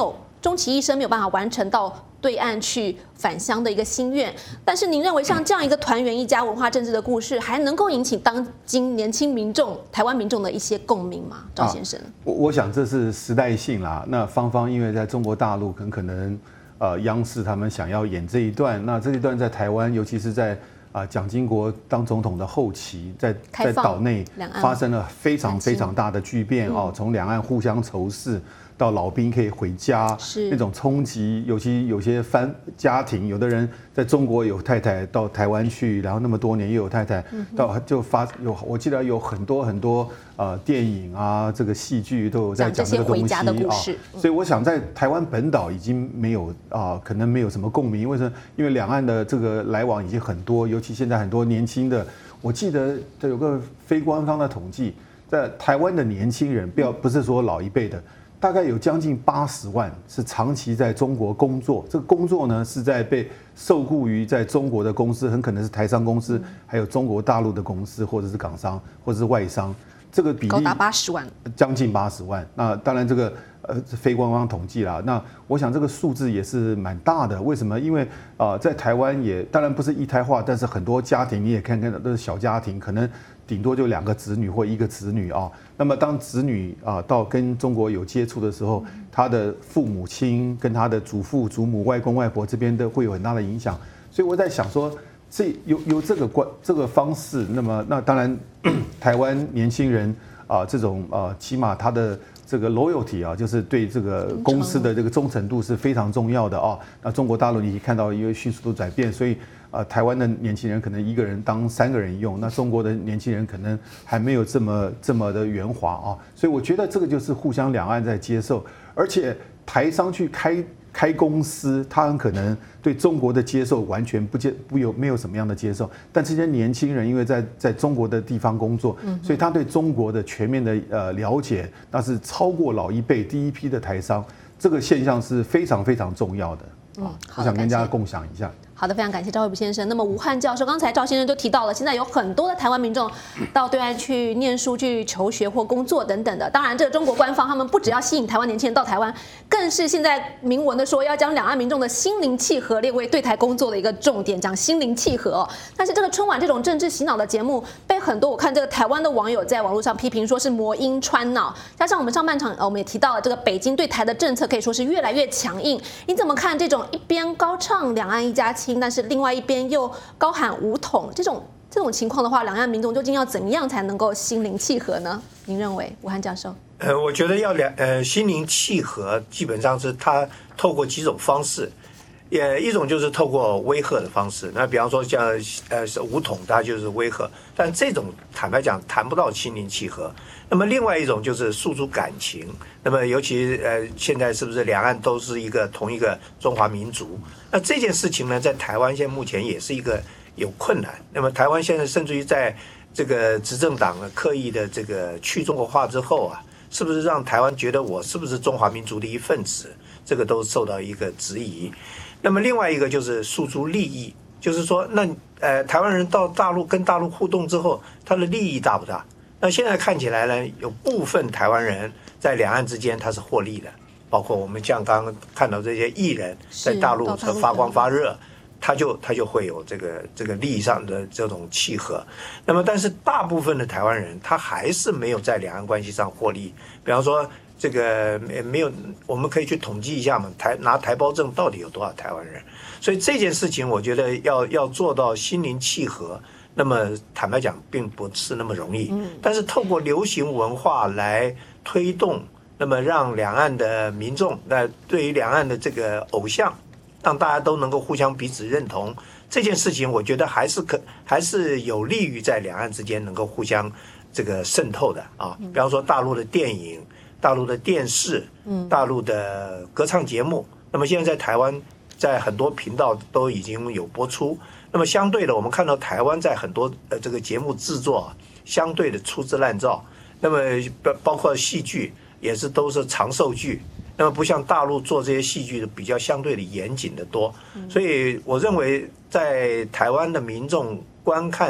终其一生没有办法完成到对岸去返乡的一个心愿。但是您认为像这样一个团圆一家文化政治的故事，还能够引起当今年轻民众、台湾民众的一些共鸣吗？赵先生，啊、 我我想这是时代性啦。那芳芳因为在中国大陆很可能呃央视他们想要演这一段，那这一段在台湾，尤其是在啊，蒋经国当总统的后期，在在岛内发生了非常非常大的巨变哦，从两岸互相仇视到老兵可以回家，那种冲击，尤其有些翻家庭，有的人在中国有太太到台湾去，然后那么多年又有太太，到就发有，我记得有很多很多呃电影啊，这个戏剧都有在讲这个东西啊，所以我想在台湾本岛已经没有啊，可能没有什么共鸣，为什么？因为两岸的这个来往已经很多，尤其现在很多年轻的，我记得有个非官方的统计，在台湾的年轻人，不要不是说老一辈的。大概有将近八十万是长期在中国工作，这个工作呢是在被受雇于在中国的公司，很可能是台商公司，还有中国大陆的公司，或者是港商，或者是外商，这个比例高达八十万， 将近八十万。那当然这个呃非官方统计啦，那我想这个数字也是蛮大的。为什么？因为啊、呃，在台湾也当然不是一胎化，但是很多家庭你也看看都是小家庭，可能顶多就两个子女或一个子女啊。那么当子女啊到跟中国有接触的时候，他的父母亲跟他的祖父、祖母、外公外婆这边都会有很大的影响。所以我在想说，这有有这个关这个方式，那么那当然台湾年轻人啊这种啊起码他的这个 loyalty 啊，就是对这个公司的这个忠诚度是非常重要的啊。那中国大陆你看到因为迅速的转变，所以。呃，台湾的年轻人可能一个人当三个人用，那中国的年轻人可能还没有这么这么的圆滑啊，所以我觉得这个就是互相两岸在接受，而且台商去开开公司，他很可能对中国的接受完全不接不有没有什么样的接受，但这些年轻人因为在在中国的地方工作，所以他对中国的全面的呃了解，那是超过老一辈第一批的台商，这个现象是非常非常重要的。嗯，我想跟大家共享一下。 好的，非常感谢赵惠普先生。那么吴汉教授，刚才赵先生就提到了，现在有很多的台湾民众到对岸去念书、去求学或工作等等的。当然，这个中国官方他们不只要吸引台湾年轻人到台湾，更是现在明文的说要将两岸民众的心灵契合列为对台工作的一个重点，讲心灵契合哦。但是这个春晚这种政治洗脑的节目，被很多我看这个台湾的网友在网络上批评说是魔音穿脑。加上我们上半场呃我们也提到了，这个北京对台的政策可以说是越来越强硬。你怎么看这种一边高唱两岸一家亲，但是另外一边又高喊武统这种这种情况的话，两岸民众究竟要怎样才能够心灵契合呢？您认为，吴汉教授？ 呃，我觉得要两呃心灵契合，基本上是他透过几种方式，也一种就是透过威吓的方式。那比方说像呃是武统，它就是威吓，但这种坦白讲谈不到心灵契合。那么另外一种就是诉诸感情。那么尤其呃现在是不是两岸都是一个同一个中华民族？那这件事情呢，在台湾现在目前也是一个有困难。那么台湾现在甚至于在这个执政党刻意的这个去中国化之后啊，是不是让台湾觉得我是不是中华民族的一份子？这个都受到一个质疑。那么另外一个就是诉诸利益，就是说，那呃台湾人到大陆跟大陆互动之后，他的利益大不大？那现在看起来呢，有部分台湾人在两岸之间他是获利的，包括我们像刚刚看到这些艺人在大陆发光发热，他就他就会有这个这个利益上的这种契合。那么但是大部分的台湾人他还是没有在两岸关系上获利。比方说这个没有，我们可以去统计一下嘛，台拿台胞证到底有多少台湾人？所以这件事情我觉得要要做到心灵契合，那么坦白讲并不是那么容易。但是透过流行文化来推动，那么让两岸的民众，那对于两岸的这个偶像，让大家都能够互相彼此认同，这件事情我觉得还是可还是有利于在两岸之间能够互相这个渗透的啊。比方说大陆的电影、大陆的电视、大陆的歌唱节目，那么现在在台湾在很多频道都已经有播出。那么相对的，我们看到台湾在很多呃这个节目制作啊，相对的粗制滥造。那么包包括戏剧也是都是长寿剧，那么不像大陆做这些戏剧的比较相对的严谨的多。所以我认为在台湾的民众观看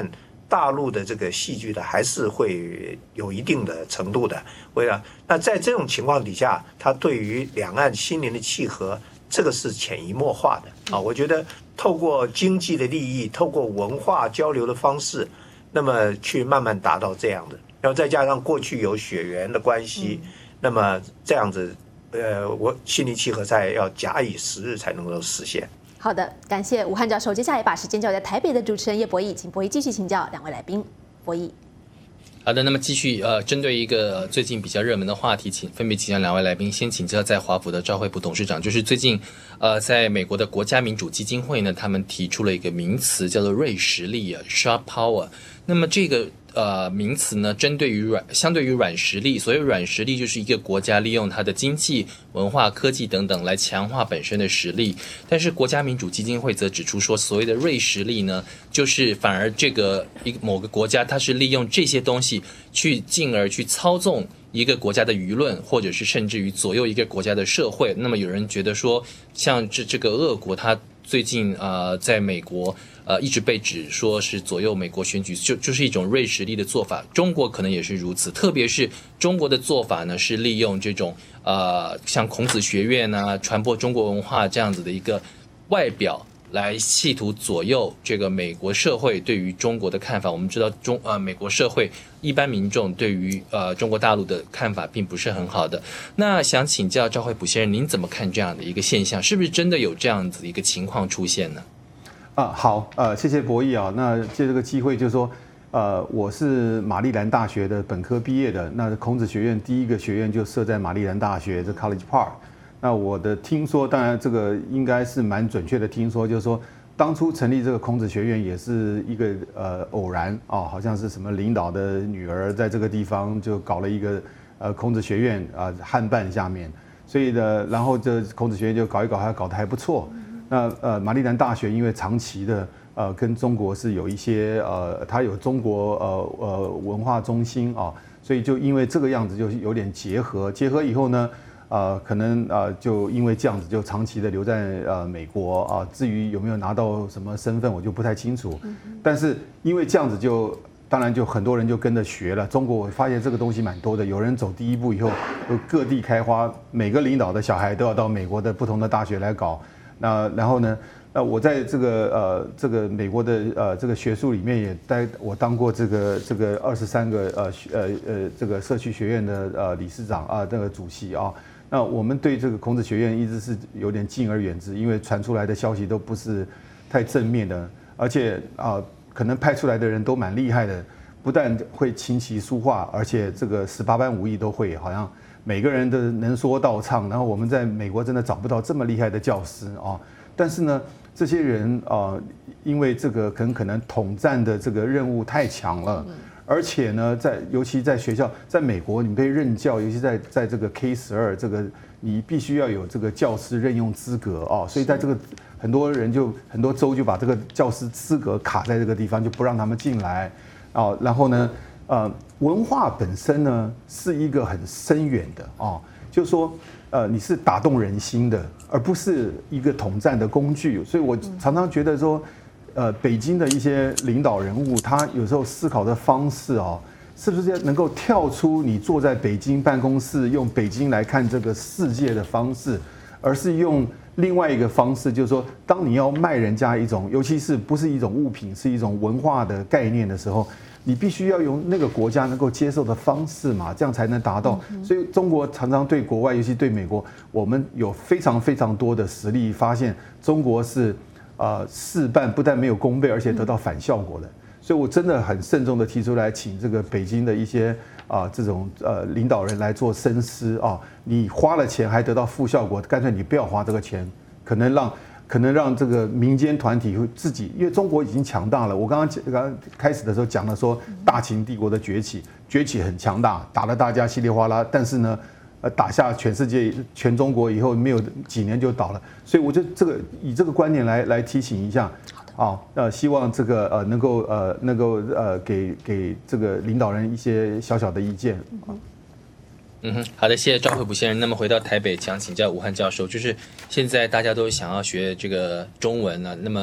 大陆的这个戏剧的还是会有一定的程度的。为了那在这种情况底下，它对于两岸心灵的契合，这个是潜移默化的啊。我觉得透过经济的利益，透过文化交流的方式，那么去慢慢达到这样的，然后再加上过去有血缘的关系，嗯、那么这样子，呃，我心灵契合才要假以时日才能够实现。 好的，感谢吴汉教授。接下来把时间交给台北的主持人叶博弈，请博弈继续请教两位来宾。博弈。 好的，那么继续呃，针对一个最近比较热门的话题，请分别请教两位来宾。先请教在华府的赵惠普董事长，就是最近呃，在美国的国家民主基金会呢，他们提出了一个名词叫做锐实力啊 ，sharp power。那么这个呃名词呢，针对于软，相对于软实力，所谓软实力就是一个国家利用它的经济、文化、科技等等来强化本身的实力。但是国家民主基金会则指出说，所谓的锐实力呢，就是反而这个一个某个国家它是利用这些东西去进而去操纵一个国家的舆论，或者是甚至于左右一个国家的社会。那么有人觉得说，像这这个俄国，它最近呃在美国呃一直被指说是左右美国选举，就就是一种锐实力的做法。中国可能也是如此，特别是中国的做法呢，是利用这种呃像孔子学院啊，传播中国文化这样子的一个外表，来企图左右这个美国社会对于中国的看法。我们知道中呃美国社会一般民众对于呃中国大陆的看法并不是很好的。那想请教赵惠普先生，您怎么看这样的一个现象？是不是真的有这样子一个情况出现呢？ 啊，好，呃，谢谢博弈啊。那借这个机会就是说，呃，我是马里兰大学的本科毕业的，那孔子学院第一个学院就设在马里兰大学，这 College Park。那我的听说，当然这个应该是蛮准确的听说，就是说当初成立这个孔子学院也是一个呃偶然啊、哦，好像是什么领导的女儿在这个地方就搞了一个呃孔子学院啊、呃、汉办下面，所以呢，然后这孔子学院就搞一搞，还搞得还不错。那呃马里兰大学因为长期的呃跟中国是有一些呃它有中国呃呃文化中心啊、哦，所以就因为这个样子就有点结合，结合以后呢。呃，可能呃，就因为这样子，就长期的留在呃美国啊、呃。至于有没有拿到什么身份，我就不太清楚。但是因为这样子就，就当然就很多人就跟着学了。中国我发现这个东西蛮多的，有人走第一步以后，就各地开花，每个领导的小孩都要到美国的不同的大学来搞。那然后呢，那我在这个呃这个美国的呃这个学术里面也待，我当过这个这个二十三个呃呃呃这个社区学院的呃理事长啊，这个主席啊。那我们对这个孔子学院一直是有点敬而远之，因为传出来的消息都不是太正面的，而且啊，可能派出来的人都蛮厉害的，不但会琴棋书画，而且这个十八般武艺都会，好像每个人都能说道唱。然后我们在美国真的找不到这么厉害的教师啊，但是呢，这些人啊，因为这个可能可能统战的这个任务太强了。而且呢，在尤其在学校，在美国，你被任教，尤其在在这个 K 十二这个，你必须要有这个教师任用资格哦，所以在这个很多人就很多州就把这个教师资格卡在这个地方，就不让他们进来哦。然后呢，呃，文化本身呢是一个很深远的哦，就是说，呃，你是打动人心的，而不是一个统战的工具。所以我常常觉得说。呃，北京的一些领导人物，他有时候思考的方式哦，是不是能够跳出你坐在北京办公室用北京来看这个世界的方式，而是用另外一个方式，就是说，当你要卖人家一种，尤其是不是一种物品，是一种文化的概念的时候，你必须要用那个国家能够接受的方式嘛，这样才能达到。所以中国常常对国外，尤其对美国，我们有非常非常多的实例，发现中国是。呃，事半不但没有功倍，而且得到反效果的，所以我真的很慎重的提出来，请这个北京的一些啊、呃、这种呃领导人来做深思啊，你花了钱还得到负效果，干脆你不要花这个钱，可能让可能让这个民间团体会自己，因为中国已经强大了。我刚刚刚刚开始的时候讲了说，大秦帝国的崛起，崛起很强大，打得大家稀里哗啦，但是呢。呃，打下全世界、全中国以后，没有几年就倒了，所以我就这个以这个观念来来提醒一下，啊，呃，希望这个呃能够呃能够呃给给这个领导人一些小小的意见啊。 嗯哼，好的，谢谢赵惠普先生。那么回到台北，想请教吴汉教授，就是现在大家都想要学这个中文啊，那么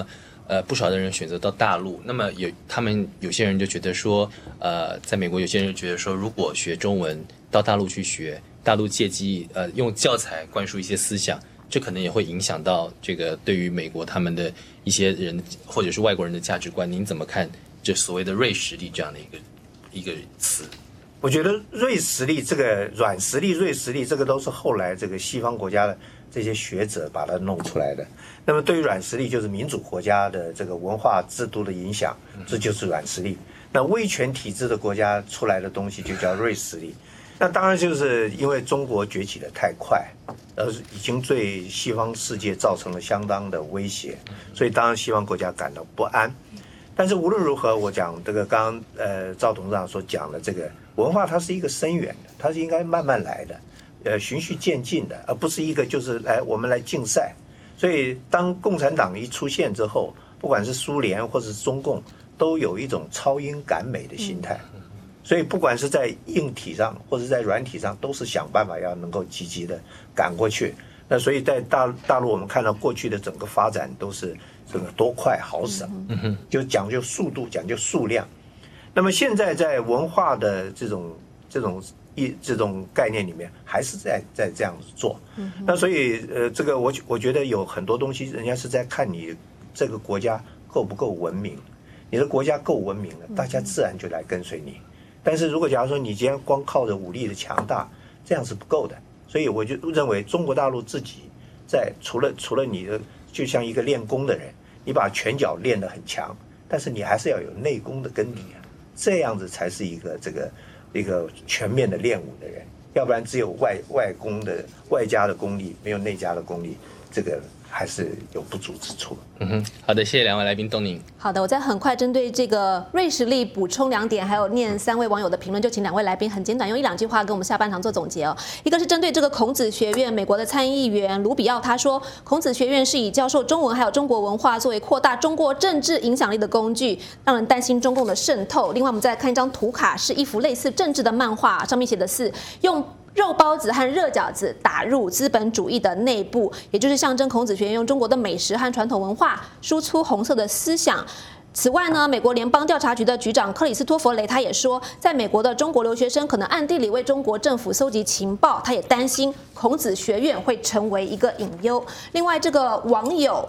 呃，不少的人选择到大陆。那么有他们有些人就觉得说，呃，在美国有些人就觉得说，如果学中文到大陆去学，大陆借机呃用教材灌输一些思想，这可能也会影响到这个对于美国他们的一些人或者是外国人的价值观。您怎么看这所谓的锐实力这样的一个一个词？ 我觉得锐实力这个软实力、锐实力这个都是后来这个西方国家的这些学者把它弄出来的。那么对于软实力，就是民主国家的这个文化制度的影响，这就是软实力。那威权体制的国家出来的东西就叫锐实力。那当然就是因为中国崛起的太快，而已经对西方世界造成了相当的威胁，所以当然西方国家感到不安。但是无论如何，我讲这个刚刚呃赵董事长所讲的这个文化，它是一个深远的，它是应该慢慢来的，呃循序渐进的，而不是一个就是来我们来竞赛。所以当共产党一出现之后，不管是苏联或者是中共，都有一种超英赶美的心态。所以不管是在硬体上或者在软体上，都是想办法要能够积极的赶过去。那所以在大大陆，我们看到过去的整个发展都是这个多快好省，就讲究速度，讲究数量。那么现在在文化的这种这种一这种概念里面，还是在在这样子做。那所以呃，这个我我觉得有很多东西，人家是在看你这个国家够不够文明。你的国家够文明了，大家自然就来跟随你。但是如果假如说你今天光靠着武力的强大，这样是不够的。所以我就认为中国大陆自己在除了除了你的，就像一个练功的人，你把拳脚练得很强，但是你还是要有内功的根底啊，这样子才是一个这个一个全面的练武的人。要不然只有外外功的外加的功力，没有内加的功力，这个还是有不足之处。 嗯哼，好的，谢谢两位来宾，东宁。 好的，我再很快针对这个锐实力补充两点，还有念三位网友的评论，就请两位来宾很简短用一两句话跟我们下半场做总结哦。一个是针对这个孔子学院，美国的参议员卢比奥他说，孔子学院是以教授中文还有中国文化作为扩大中国政治影响力的工具，让人担心中共的渗透。另外，我们再看一张图卡，是一幅类似政治的漫画，上面写的是用肉包子和热饺子打入资本主义的内部，也就是象征孔子学院用中国的美食和传统文化输出红色的思想。此外呢，美国联邦调查局的局长克里斯托弗雷他也说，在美国的中国留学生可能暗地里为中国政府搜集情报，他也担心孔子学院会成为一个隐忧。另外，这个网友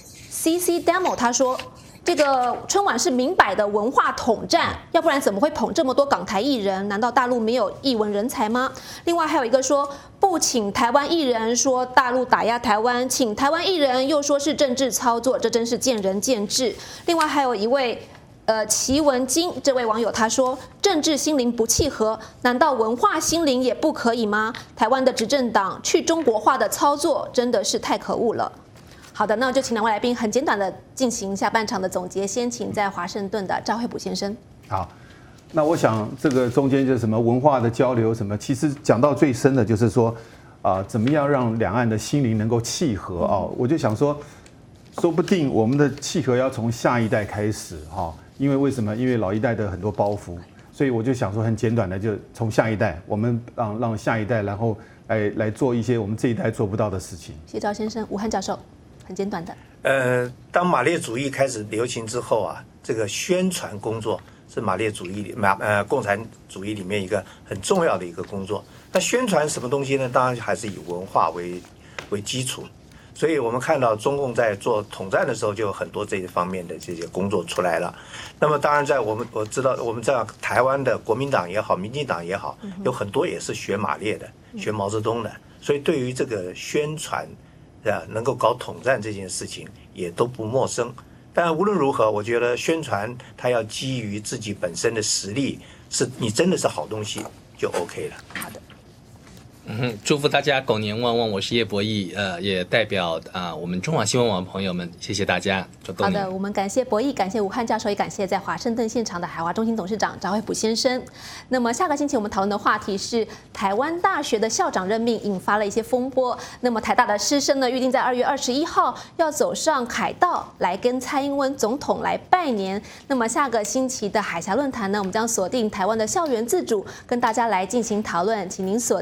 C C Demo 他说，这个春晚是明摆的文化统战，要不然怎么会捧这么多港台艺人？难道大陆没有艺文人才吗？另外还有一个说不请台湾艺人，说大陆打压台湾，请台湾艺人又说是政治操作，这真是见仁见智。另外还有一位呃齐文金这位网友他说，政治心灵不契合，难道文化心灵也不可以吗？台湾的执政党去中国化的操作真的是太可恶了。好的，那就请两位来宾很简短的进行下半场的总结。先请在华盛顿的赵惠普先生。 好，那我想这个中间就是什么文化的交流，什么其实讲到最深的就是说，啊、呃，怎么样让两岸的心灵能够契合啊、哦？我就想说，说不定我们的契合要从下一代开始哈、哦，因为为什么？因为老一代的很多包袱，所以我就想说很简短的，就从下一代，我们让让下一代，然后来来做一些我们这一代做不到的事情。 谢谢赵先生，武汉教授。很简短的， 呃，当马列主义开始流行之后啊，这个宣传工作是马列主义里马呃共产主义里面一个很重要的一个工作。那宣传什么东西呢？当然还是以文化为为基础。所以我们看到中共在做统战的时候，就有很多这一方面的这些工作出来了。那么当然，在我们我知道我们在台湾的国民党也好，民进党也好，有很多也是学马列的，学毛泽东的。所以对于这个宣传，啊，能够搞统战这件事情也都不陌生。但无论如何，我觉得宣传它要基于自己本身的实力，是你真的是好东西就 OK 了。 好的。 嗯哼，祝福大家狗年旺旺！我是叶博弈，呃，也代表啊、呃、我们中华新闻网的朋友们，谢谢大家。 好的，我们感谢博弈，感谢武汉教授，也感谢在华盛顿现场的海华中心董事长赵惠普先生。那么下个星期我们讨论的话题是台湾大学的校长任命引发了一些风波。那么台大的师生呢，预定在二月二十一号要走上凯道来跟蔡英文总统来拜年。那么下个星期的海峡论坛呢，我们将锁定台湾的校园自主，跟大家来进行讨论，请您锁定。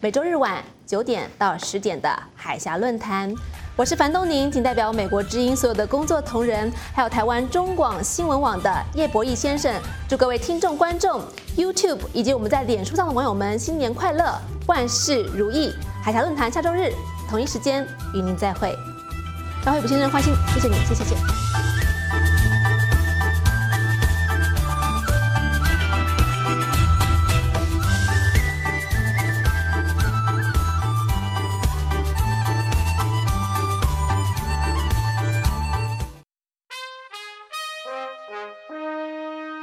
每周日晚九点到十点的海峡论坛。我是樊东宁，仅代表美国之音所有的工作同仁，还有台湾中广新闻网的叶博弈先生，祝各位听众、观众、YouTube 以及我们在脸书上的网友们新年快乐，万事如意。海峡论坛下周日同一时间与您再会。张惠普先生，欢迎，谢谢你，谢谢谢。